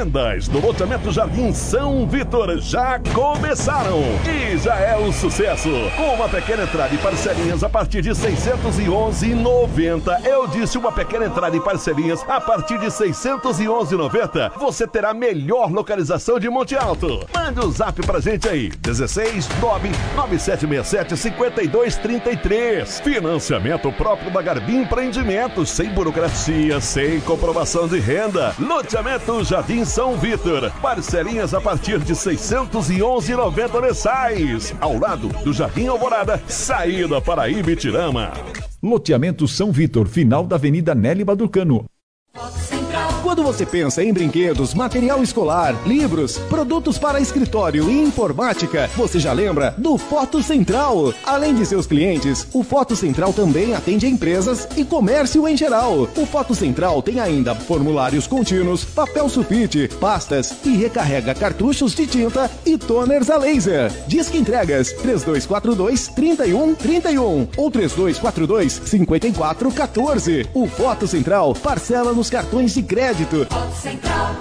S9: Vendas no loteamento Jardim São Vitor já começaram e já é um sucesso. Com uma pequena entrada e parcelinhas a partir de seiscentos e onze reais e noventa centavos. Eu disse uma pequena entrada e parcelinhas a partir de seiscentos e onze reais e noventa centavos. Você terá a melhor localização de Monte Alto. Mande um zap pra gente aí. dezesseis nove nove sete seis sete cinco dois três três. Financiamento próprio da Garbim Empreendimentos, sem burocracia, sem comprovação de renda. Loteamento Jardim São Vitor. Parcelinhas a partir de seiscentos e onze reais e noventa centavos mensais. Ao lado do Jardim Alvorada, saída para Ibitirama.
S5: Loteamento São Vitor, final da Avenida Nelly Badurcano.
S20: Quando você pensa em brinquedos, material escolar, livros, produtos para escritório e informática, você já lembra do Foto Central. Além de seus clientes, o Foto Central também atende empresas e comércio em geral. O Foto Central tem ainda formulários contínuos, papel sulfite, pastas e recarrega cartuchos de tinta e toners a laser. Disque entregas três dois quatro dois, três um três um ou três dois quatro dois, cinco quatro um quatro. O Foto Central parcela nos cartões de crédito.
S18: Central.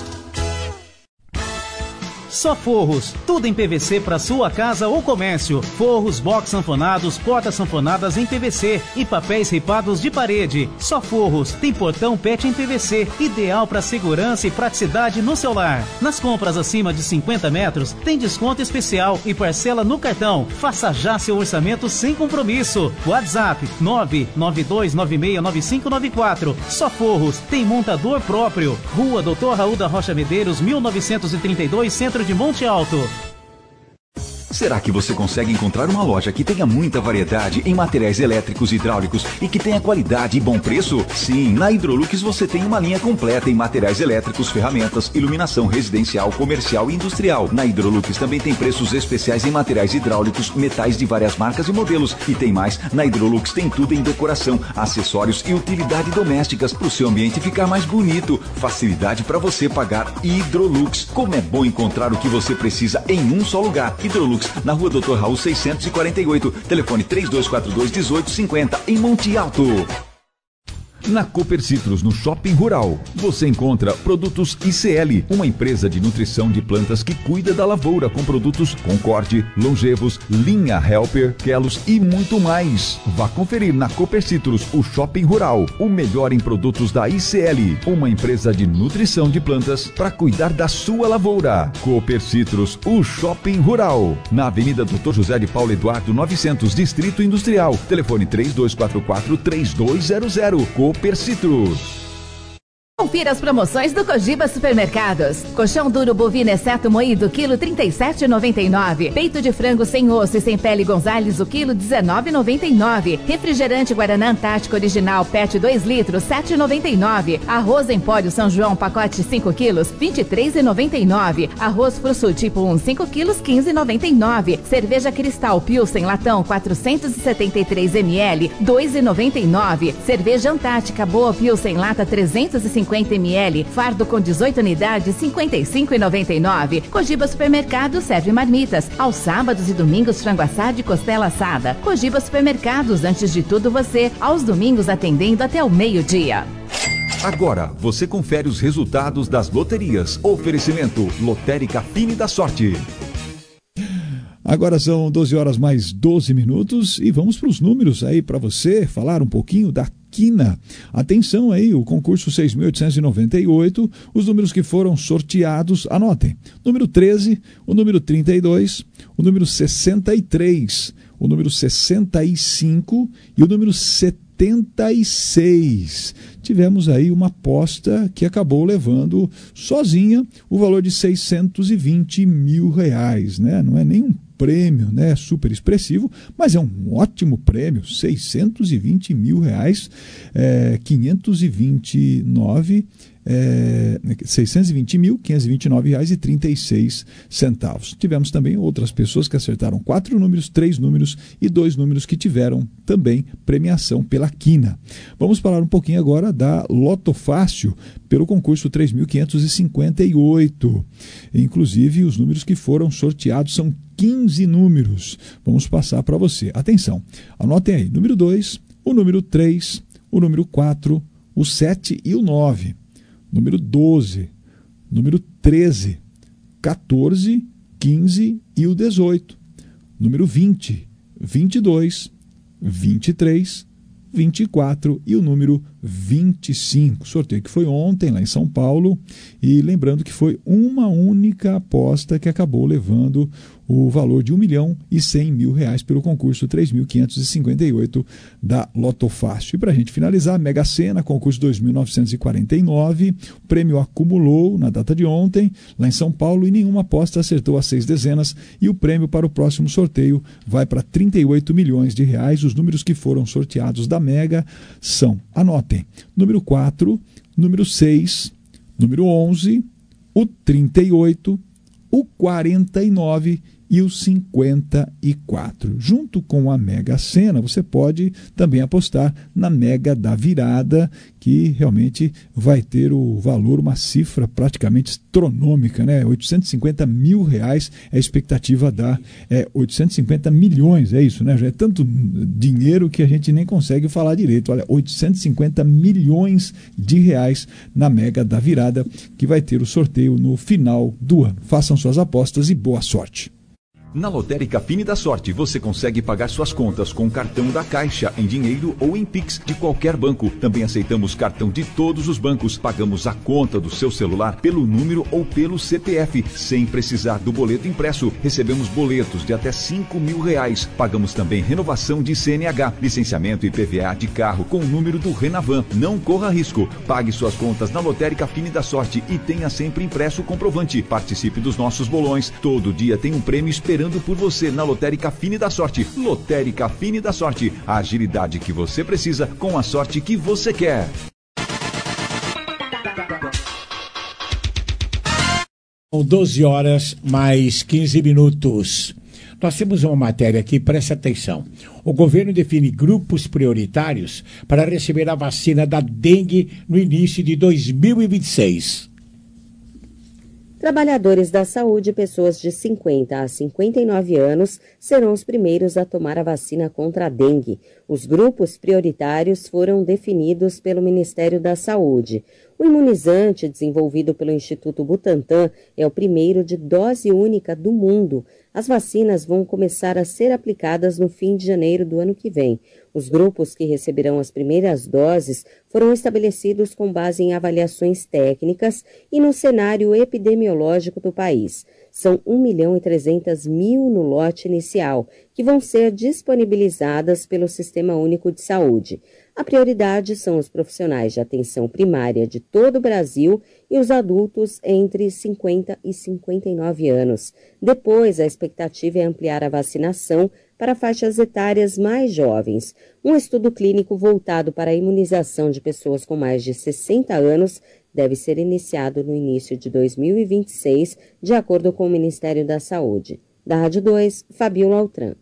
S18: Só Forros, tudo em P V C para sua casa ou comércio. Forros, box sanfonados, portas sanfonadas em P V C e papéis ripados de parede. Só Forros, tem portão P E T em P V C, ideal para segurança e praticidade no seu lar. Nas compras acima de cinquenta metros, tem desconto especial e parcela no cartão. Faça já seu orçamento sem compromisso. WhatsApp nove nove dois nove seis nove cinco nove quatro. Só Forros, tem montador próprio. Rua doutor Raul da Rocha Medeiros, mil novecentos e trinta e dois, Centro de Monte Alto.
S12: Será que você consegue encontrar uma loja que tenha muita variedade em materiais elétricos e hidráulicos e que tenha qualidade e bom preço? Sim, na Hidrolux você tem uma linha completa em materiais elétricos, ferramentas, iluminação residencial, comercial e industrial. Na Hidrolux também tem preços especiais em materiais hidráulicos, metais de várias marcas e modelos. E tem mais, na Hidrolux tem tudo em decoração, acessórios e utilidade domésticas para o seu ambiente ficar mais bonito. Facilidade para você pagar Hidrolux. Como é bom encontrar o que você precisa em um só lugar. Hidrolux, na rua doutor Raul seiscentos e quarenta e oito, telefone três dois quatro dois, um oito cinco zero, em Monte Alto.
S5: Na Cooper Citrus, no Shopping Rural, você encontra produtos I C L, uma empresa de nutrição de plantas que cuida da lavoura com produtos Concorde, Longevos, Linha Helper, Kelos e muito mais. Vá conferir na Cooper Citrus, o Shopping Rural, o melhor em produtos da I C L, uma empresa de nutrição de plantas para cuidar da sua lavoura. Cooper Citrus, o Shopping Rural, na Avenida doutor José de Paulo Eduardo novecentos, Distrito Industrial, telefone três dois quatro quatro, três dois zero zero. Cooper Citrus.
S21: Confira as promoções do Cogiba Supermercados. Colchão duro bovino exceto moído, quilo trinta e sete reais e noventa e nove centavos. Peito de frango sem osso e sem pele Gonzales, o quilo dezenove reais e noventa e nove centavos. Refrigerante Guaraná Antártico Original, P E T dois litros, sete reais e noventa e nove centavos. Arroz Empório São João, pacote cinco quilos, vinte e três reais e noventa e nove centavos. Arroz Frussul tipo um, cinco quilos, quinze reais e noventa e nove centavos. Cerveja Cristal Pilsen Latão, quatrocentos e setenta e três mililitros, dois reais e noventa e nove centavos. Cerveja Antártica Boa Pilsen Lata trezentos e cinquenta mililitros, fardo com dezoito unidades, cinquenta e cinco reais e noventa e nove centavos. Cogiba Supermercados serve marmitas. Aos sábados e domingos, frango assado e costela assada. Cogiba Supermercados, antes de tudo você. Aos domingos, atendendo até o meio-dia.
S5: Agora, você confere os resultados das loterias. Oferecimento Lotérica Fine da Sorte.
S11: Agora são doze horas mais doze minutos e vamos para os números aí para você falar um pouquinho da Quina. Atenção aí, o concurso seis mil oitocentos e noventa e oito, os números que foram sorteados, anotem. Número treze, o número trinta e dois, o número sessenta e três, o número sessenta e cinco e o número setenta e seis. Tivemos aí uma aposta que acabou levando sozinha o valor de seiscentos e vinte mil reais, né? Não é nem um prêmio, né, super expressivo, mas é um ótimo prêmio, seiscentos e vinte mil reais, é, quinhentos e vinte e nove, é, seiscentos e vinte mil, quinhentos e vinte e nove reais e trinta e seis centavos. Tivemos também outras pessoas que acertaram quatro números, três números e dois números que tiveram também premiação pela Quina. Vamos falar um pouquinho agora da Loto Fácil, pelo concurso três mil quinhentos e cinquenta e oito. Inclusive, os números que foram sorteados são quinze números. Vamos passar para você. Atenção, anotem aí, número dois, o número três, o número quatro, o sete e o nove. Número doze, número treze, quatorze, quinze e o dezoito. Número vinte, vinte e dois, vinte e três, vinte e quatro e o número vinte e cinco. Sorteio que foi ontem lá em São Paulo, e lembrando que foi uma única aposta que acabou levando o valor de um milhão e cem mil reais pelo concurso três mil quinhentos e cinquenta e oito da Loto Fácil. E para a gente finalizar, Mega Sena, concurso dois mil novecentos e quarenta e nove, o prêmio acumulou na data de ontem, lá em São Paulo, e nenhuma aposta acertou as seis dezenas, e o prêmio para o próximo sorteio vai para trinta e oito milhões de reais. Os números que foram sorteados da Mega são, anotem, número quatro, número seis, número onze, o trinta e oito, o quarenta e nove e o cinquenta e quatro. Junto com a Mega Sena, você pode também apostar na Mega da Virada, que realmente vai ter o valor, uma cifra praticamente astronômica, né? oitocentos e cinquenta mil reais é a expectativa da é, oitocentos e cinquenta milhões, é isso, né? Já é tanto dinheiro que a gente nem consegue falar direito. Olha, oitocentos e cinquenta milhões de reais na Mega da Virada, que vai ter o sorteio no final do ano. Façam suas apostas e boa sorte.
S12: Na Lotérica Fine da Sorte, você consegue pagar suas contas com cartão da Caixa, em dinheiro ou em Pix de qualquer banco. Também aceitamos cartão de todos os bancos. Pagamos a conta do seu celular pelo número ou pelo C P F, sem precisar do boleto impresso. Recebemos boletos de até cinco mil reais. Pagamos também renovação de C N H, licenciamento e P V A de carro com o número do Renavan. Não corra risco. Pague suas contas na Lotérica Fine da Sorte e tenha sempre impresso o comprovante. Participe dos nossos bolões. Todo dia tem um prêmio esperando por você na Lotérica Fine da Sorte. Lotérica Fine da Sorte, a agilidade que você precisa com a sorte que você quer.
S4: São doze horas mais quinze minutos. Nós temos uma matéria aqui, preste atenção. O governo define grupos prioritários para receber a vacina da dengue no início de dois mil e vinte e seis.
S2: Trabalhadores da saúde e pessoas de cinquenta a cinquenta e nove anos serão os primeiros a tomar a vacina contra a dengue. Os grupos prioritários foram definidos pelo Ministério da Saúde. O imunizante desenvolvido pelo Instituto Butantan é o primeiro de dose única do mundo. As vacinas vão começar a ser aplicadas no fim de janeiro do ano que vem. Os grupos que receberão as primeiras doses foram estabelecidos com base em avaliações técnicas e no cenário epidemiológico do país. São um milhão e trezentos mil no lote inicial, que vão ser disponibilizadas pelo Sistema Único de Saúde. A prioridade são os profissionais de atenção primária de todo o Brasil e os adultos entre cinquenta e cinquenta e nove anos. Depois, a expectativa é ampliar a vacinação para faixas etárias mais jovens. Um estudo clínico voltado para a imunização de pessoas com mais de sessenta anos deve ser iniciado no início de dois mil e vinte e seis, de acordo com o Ministério da Saúde. Da Rádio dois, Fabiola Altran.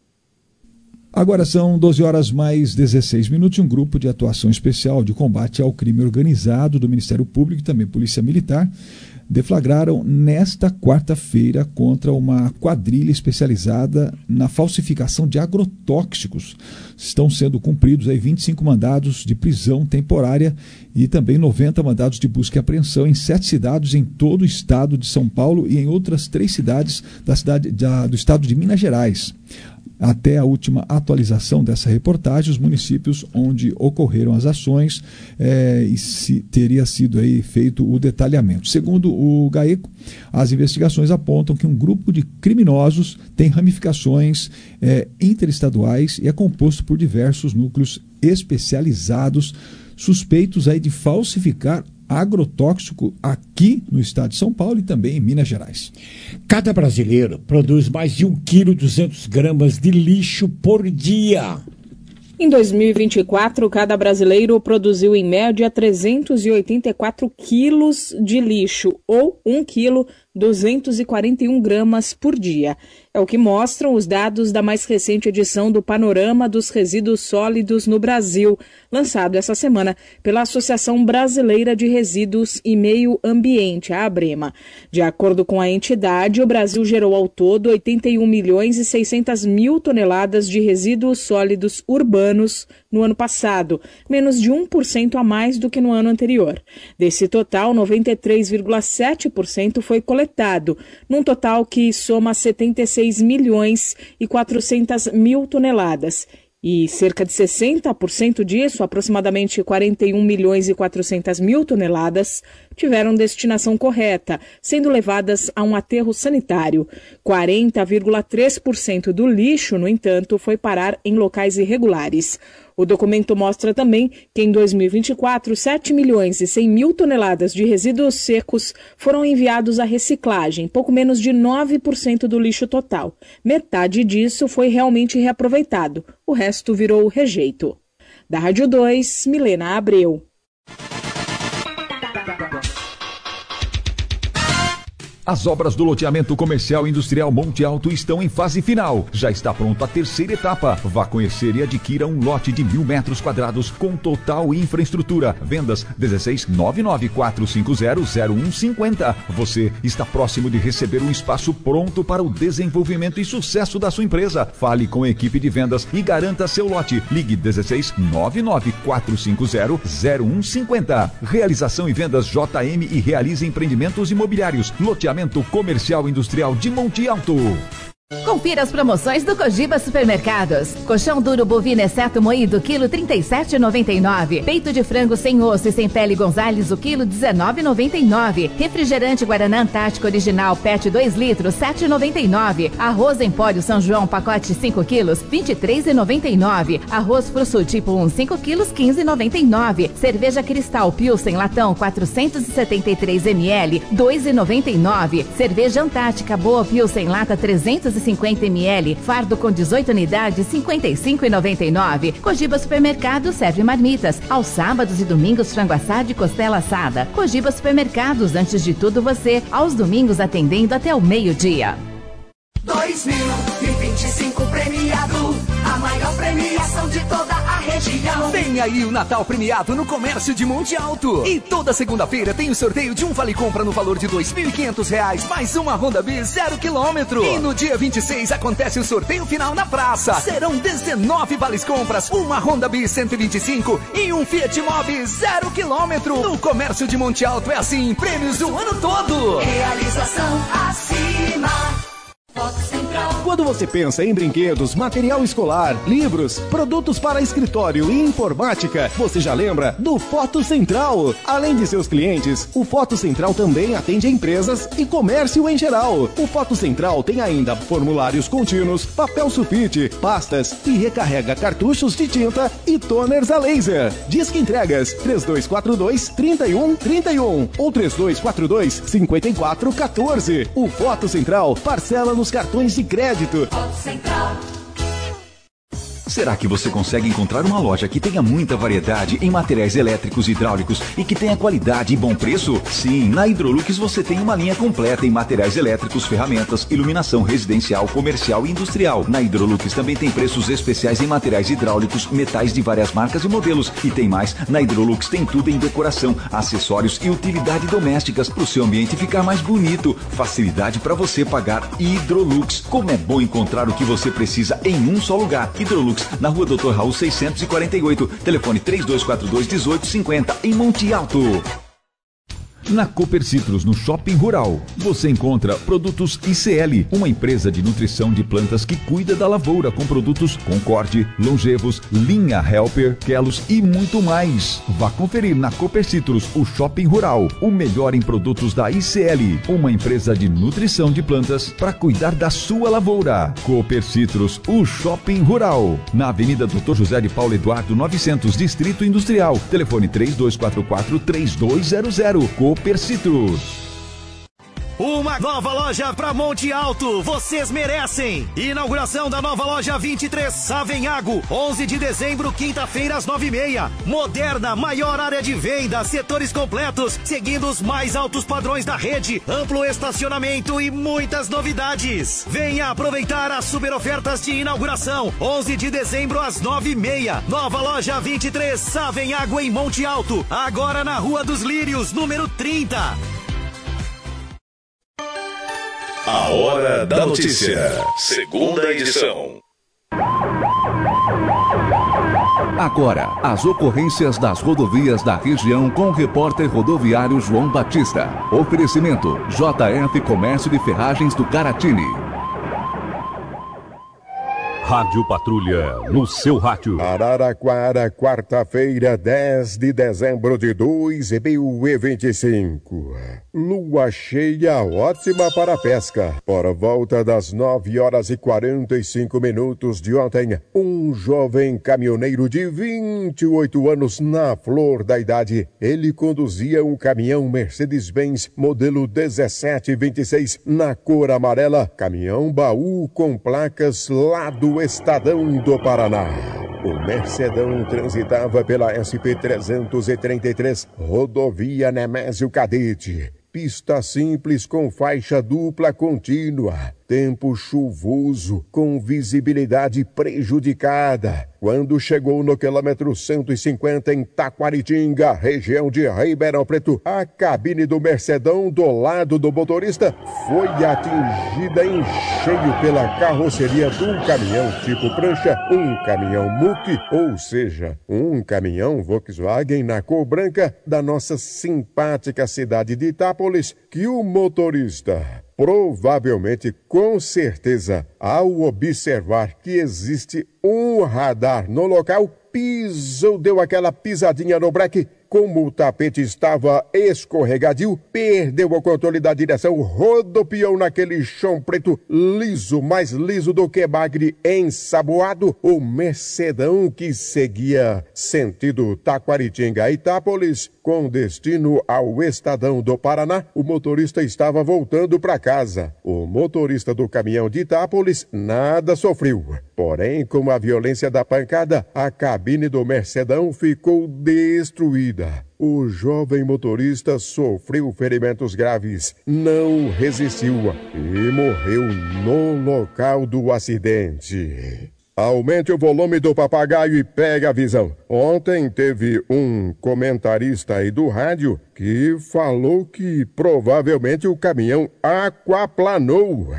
S11: Agora são doze horas mais dezesseis minutos. Um grupo de atuação especial de combate ao crime organizado do Ministério Público e também Polícia Militar deflagraram nesta quarta-feira contra uma quadrilha especializada na falsificação de agrotóxicos. Estão sendo cumpridos aí vinte e cinco mandados de prisão temporária e também noventa mandados de busca e apreensão em sete cidades em todo o estado de São Paulo e em outras três cidades da cidade, da, do estado de Minas Gerais. Até a última atualização dessa reportagem, os municípios onde ocorreram as ações é, e se teria sido aí feito o detalhamento. Segundo o GAECO, as investigações apontam que um grupo de criminosos tem ramificações é, interestaduais e é composto por diversos núcleos especializados, suspeitos aí de falsificar agrotóxico aqui no estado de São Paulo e também em Minas Gerais.
S4: Cada brasileiro produz mais de um vírgula duzentos gramas de lixo por dia.
S22: Em dois mil e vinte e quatro, cada brasileiro produziu em média trezentos e oitenta e quatro quilos de lixo, ou um quilo duzentos e quarenta e um gramas por dia. É o que mostram os dados da mais recente edição do Panorama dos Resíduos Sólidos no Brasil, lançado essa semana pela Associação Brasileira de Resíduos e Meio Ambiente, a ABREMA. De acordo com a entidade, o Brasil gerou ao todo oitenta e um milhões e seiscentas mil toneladas de resíduos sólidos urbanos no ano passado, menos de um por cento a mais do que no ano anterior. Desse total, noventa e três vírgula sete por cento foi coletado, num total que soma setenta e seis milhões e quatrocentas mil toneladas. E cerca de sessenta por cento disso, aproximadamente quarenta e um milhões e quatrocentas mil toneladas, tiveram destinação correta, sendo levadas a um aterro sanitário. quarenta vírgula três por cento do lixo, no entanto, foi parar em locais irregulares. O documento mostra também que em dois mil e vinte e quatro, sete milhões e cem mil toneladas de resíduos secos foram enviados à reciclagem, pouco menos de nove por cento do lixo total. Metade disso foi realmente reaproveitado, o resto virou rejeito. Da Rádio dois, Milena Abreu.
S5: As obras do loteamento comercial e industrial Monte Alto estão em fase final. Já está pronta a terceira etapa. Vá conhecer e adquira um lote de mil metros quadrados com total infraestrutura. Vendas dezesseis nove nove quatro cinco zero zero um cinco zero. Você está próximo de receber um espaço pronto para o desenvolvimento e sucesso da sua empresa. Fale com a equipe de vendas e garanta seu lote. Ligue dezesseis nove nove quatro cinco zero zero um cinco zero. Realização e vendas J M e Realiza Empreendimentos Imobiliários. Loteamento Comercial Industrial de Monte Alto.
S21: Confira as promoções do Cogiba Supermercados. Colchão duro bovino exceto moído, quilo trinta e sete reais e noventa e nove centavos. Peito de frango sem osso e sem pele Gonzales, o quilo dezenove reais e noventa e nove centavos. Refrigerante Guaraná Antártico Original P E T dois litros, sete reais e noventa e nove centavos. Arroz Empório São João, pacote cinco quilos, vinte e três reais e noventa e nove centavos. Arroz Frusul tipo um, cinco quilos, quinze reais e noventa e nove centavos. Cerveja Cristal Pilsen Latão, quatrocentos e setenta e três mililitros, dois reais e noventa e nove centavos. Cerveja Antártica Boa Pilsen Lata trezentos e cinquenta mililitros, fardo com dezoito unidades, cinquenta e cinco reais e noventa e nove centavos. Cogiba Supermercado serve marmitas. Aos sábados e domingos, frango assado e costela assada. Cogiba Supermercados, antes de tudo você. Aos domingos, atendendo até o meio-dia.
S6: dois mil e vinte e cinco premiado, a maior premiação de toda a região.
S13: Vem aí o Natal premiado no Comércio de Monte Alto. E toda segunda-feira tem o sorteio de um vale compra no valor de dois mil e quinhentos reais, mais uma Honda Bis zero quilômetro. E no dia vinte e seis acontece o sorteio final na praça. Serão dezenove vales compras, uma Honda Bis cento e vinte e cinco e um Fiat Mobi zero quilômetro. No Comércio de Monte Alto é assim, prêmios o ano todo.
S6: Realização acima. Foto Central.
S20: Quando você pensa em brinquedos, material escolar, livros, produtos para escritório e informática, você já lembra do Foto Central. Além de seus clientes, o Foto Central também atende empresas e comércio em geral. O Foto Central tem ainda formulários contínuos, papel sulfite, pastas e recarrega cartuchos de tinta e toners a laser. Disque entregas três dois quatro dois, três um três um ou três dois quatro dois, cinco quatro um quatro. O Foto Central parcela nos cartões de crédito.
S6: Foto Central.
S12: Será que você consegue encontrar uma loja que tenha muita variedade em materiais elétricos e hidráulicos e que tenha qualidade e bom preço? Sim, na Hidrolux você tem uma linha completa em materiais elétricos, ferramentas, iluminação residencial, comercial e industrial. Na Hidrolux também tem preços especiais em materiais hidráulicos, metais de várias marcas e modelos. E tem mais, na Hidrolux tem tudo em decoração, acessórios e utilidade domésticas para o seu ambiente ficar mais bonito. Facilidade para você pagar. Hidrolux. Como é bom encontrar o que você precisa em um só lugar. Hidrolux, na rua doutor Raul seiscentos e quarenta e oito, telefone três dois quatro dois, um oito cinco zero, em Monte Alto.
S5: Na Cooper Citrus, no Shopping Rural, você encontra produtos I C L, uma empresa de nutrição de plantas que cuida da lavoura com produtos Concorde, Longevos, Linha Helper, Kelos e muito mais. Vá conferir na Cooper Citrus, o Shopping Rural, o melhor em produtos da I C L, uma empresa de nutrição de plantas para cuidar da sua lavoura. Cooper Citrus, o Shopping Rural, na Avenida doutor José de Paulo Eduardo novecentos, Distrito Industrial, telefone três dois quatro quatro, três dois zero zero. Cooper Citrus.
S8: Uma nova loja pra Monte Alto, vocês merecem! Inauguração da nova loja vinte e três Savenhago, onze de dezembro, quinta-feira às nove e meia. Moderna, maior área de venda, setores completos, seguindo os mais altos padrões da rede, amplo estacionamento e muitas novidades. Venha aproveitar as super ofertas de inauguração, onze de dezembro às nove e meia. Nova loja vinte e três Savenhago em Monte Alto, agora na Rua dos Lírios, número trinta.
S17: A Hora da Notícia, segunda edição.
S1: Agora, as ocorrências das rodovias da região com o repórter rodoviário João Batista. Oferecimento J F Comércio de Ferragens do Caratini.
S10: Rádio Patrulha, no seu rádio.
S23: Araraquara, quarta-feira, dez de dezembro de dois mil e vinte e cinco. Lua cheia ótima para a pesca. Por volta das nove horas e quarenta e cinco minutos de ontem, um jovem caminhoneiro de vinte e oito anos na flor da idade. Ele conduzia um caminhão Mercedes-Benz modelo dezessete vinte e seis na cor amarela, caminhão baú com placas lá do Estadão do Paraná. O Mercedão transitava pela S P trezentos e trinta e três, rodovia Nemésio Cadete. Pista simples com faixa dupla contínua. Tempo chuvoso, com visibilidade prejudicada. Quando chegou no quilômetro cento e cinquenta em Taquaritinga, região de Ribeirão Preto, a cabine do Mercedão do lado do motorista foi atingida em cheio pela carroceria de um caminhão tipo prancha, um caminhão muque, ou seja, um caminhão Volkswagen na cor branca da nossa simpática cidade de Itápolis, que o motorista, provavelmente, com certeza, ao observar que existe um radar no local, pisou, deu aquela pisadinha no breque. Como o tapete estava escorregadio, perdeu o controle da direção, rodopiou naquele chão preto liso, mais liso do que bagre ensaboado. O Mercedão, que seguia sentido Taquaritinga Itápolis, com destino ao Estadão do Paraná, o motorista estava voltando para casa. O motorista do caminhão de Itápolis nada sofreu. Porém, com a violência da pancada, a cabine do Mercedão ficou destruída. O jovem motorista sofreu ferimentos graves, não resistiu e morreu no local do acidente. Aumente o volume do papagaio e pegue a visão. Ontem teve um comentarista aí do rádio que falou que provavelmente o caminhão aquaplanou.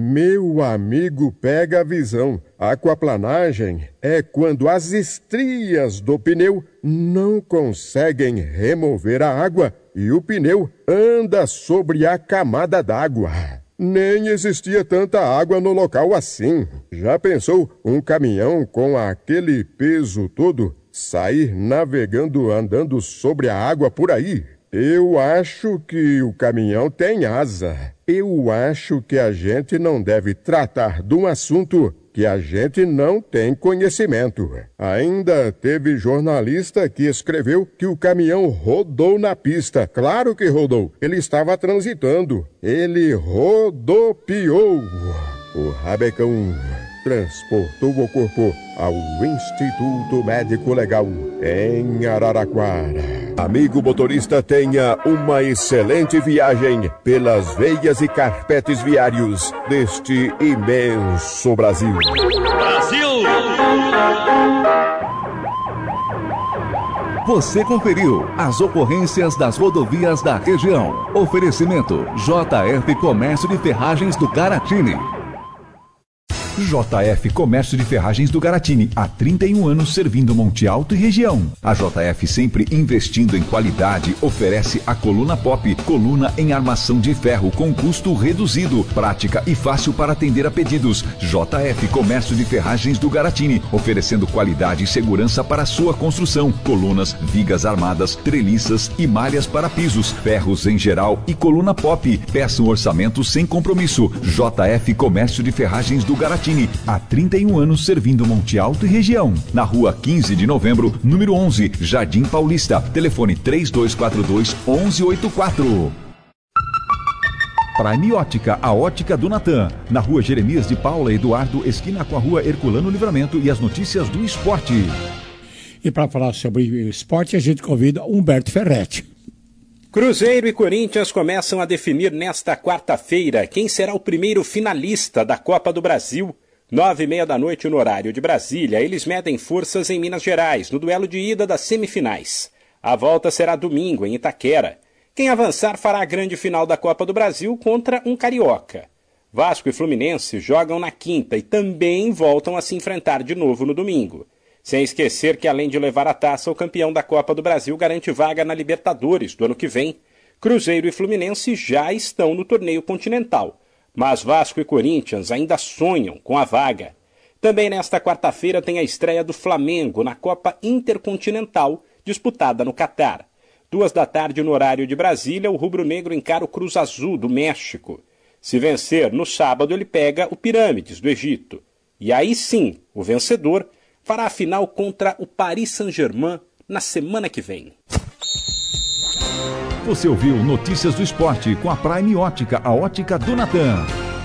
S23: Meu amigo, pega a visão. Aquaplanagem é quando as estrias do pneu não conseguem remover a água e o pneu anda sobre a camada d'água. Nem existia tanta água no local assim. Já pensou um caminhão com aquele peso todo sair navegando, andando sobre a água por aí? Eu acho que o caminhão tem asa. Eu acho que a gente não deve tratar de um assunto que a gente não tem conhecimento. Ainda teve jornalista que escreveu que o caminhão rodou na pista. Claro que rodou. Ele estava transitando. Ele rodopiou. O rabecão transportou o corpo ao Instituto Médico Legal em Araraquara. Amigo motorista, tenha uma excelente viagem pelas veias e carpetes viários deste imenso Brasil.
S17: Brasil!
S1: Você conferiu as ocorrências das rodovias da região. Oferecimento J F Comércio de Ferragens do Caratini.
S5: J F Comércio de Ferragens do Garatini, há trinta e um anos servindo Monte Alto e região. A J F, sempre investindo em qualidade, oferece a coluna pop, coluna em armação de ferro com custo reduzido, prática e fácil para atender a pedidos. J F Comércio de Ferragens do Garatini, oferecendo qualidade e segurança para sua construção. Colunas, vigas armadas, treliças e malhas para pisos, ferros em geral e coluna pop. Peça um orçamento sem compromisso. J F Comércio de Ferragens do Garatini, há trinta e um anos servindo Monte Alto e região. Na rua quinze de novembro, número onze, Jardim Paulista. Telefone três dois quatro dois, um um oito quatro. Prime Ótica, a ótica do Natan. Na rua Jeremias de Paula Eduardo, esquina com a rua Herculano Livramento, e as notícias do esporte.
S4: E para falar sobre esporte, a gente convida Humberto Ferretti.
S3: Cruzeiro e Corinthians começam a definir nesta quarta-feira quem será o primeiro finalista da Copa do Brasil. Nove e meia da noite no horário de Brasília, eles medem forças em Minas Gerais, no duelo de ida das semifinais. A volta será domingo, em Itaquera. Quem avançar fará a grande final da Copa do Brasil contra um carioca. Vasco e Fluminense jogam na quinta e também voltam a se enfrentar de novo no domingo. Sem esquecer que, além de levar a taça, o campeão da Copa do Brasil garante vaga na Libertadores do ano que vem. Cruzeiro e Fluminense já estão no torneio continental, mas Vasco e Corinthians ainda sonham com a vaga. Também nesta quarta-feira tem a estreia do Flamengo na Copa Intercontinental, disputada no Catar. Duas da tarde no horário de Brasília, o rubro-negro encara o Cruz Azul do México. Se vencer, no sábado ele pega o Pirâmides do Egito. E aí sim, o vencedor fará a final contra o Paris Saint-Germain na semana que vem.
S5: Você ouviu Notícias do Esporte com a Prime Ótica, a ótica do Natan.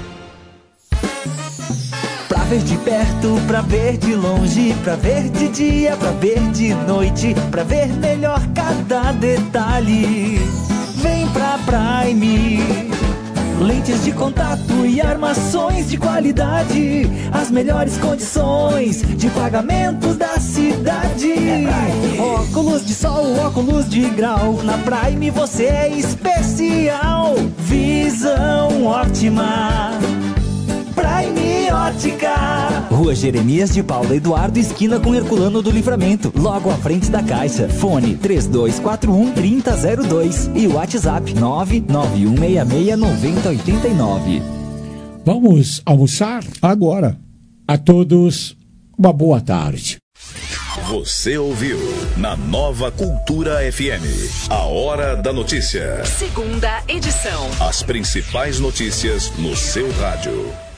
S14: Pra ver de perto, pra ver de longe, pra ver de dia, pra ver de noite, pra ver melhor cada detalhe. Vem pra Prime. Lentes de contato e armações de qualidade, as melhores condições de pagamento da cidade. É óculos de sol, óculos de grau, na Prime você é especial. Visão ótima, Prime Ótica. Rua Jeremias de Paula Eduardo, esquina com Herculano do Livramento, logo à frente da Caixa. Fone três dois quatro um, três zero zero dois e o WhatsApp nove nove um seis seis nove zero oito nove.
S4: Vamos almoçar?
S11: Agora.
S4: A todos, uma boa tarde.
S17: Você ouviu na Nova Cultura F M, a Hora da Notícia.
S7: Segunda edição.
S17: As principais notícias no seu rádio.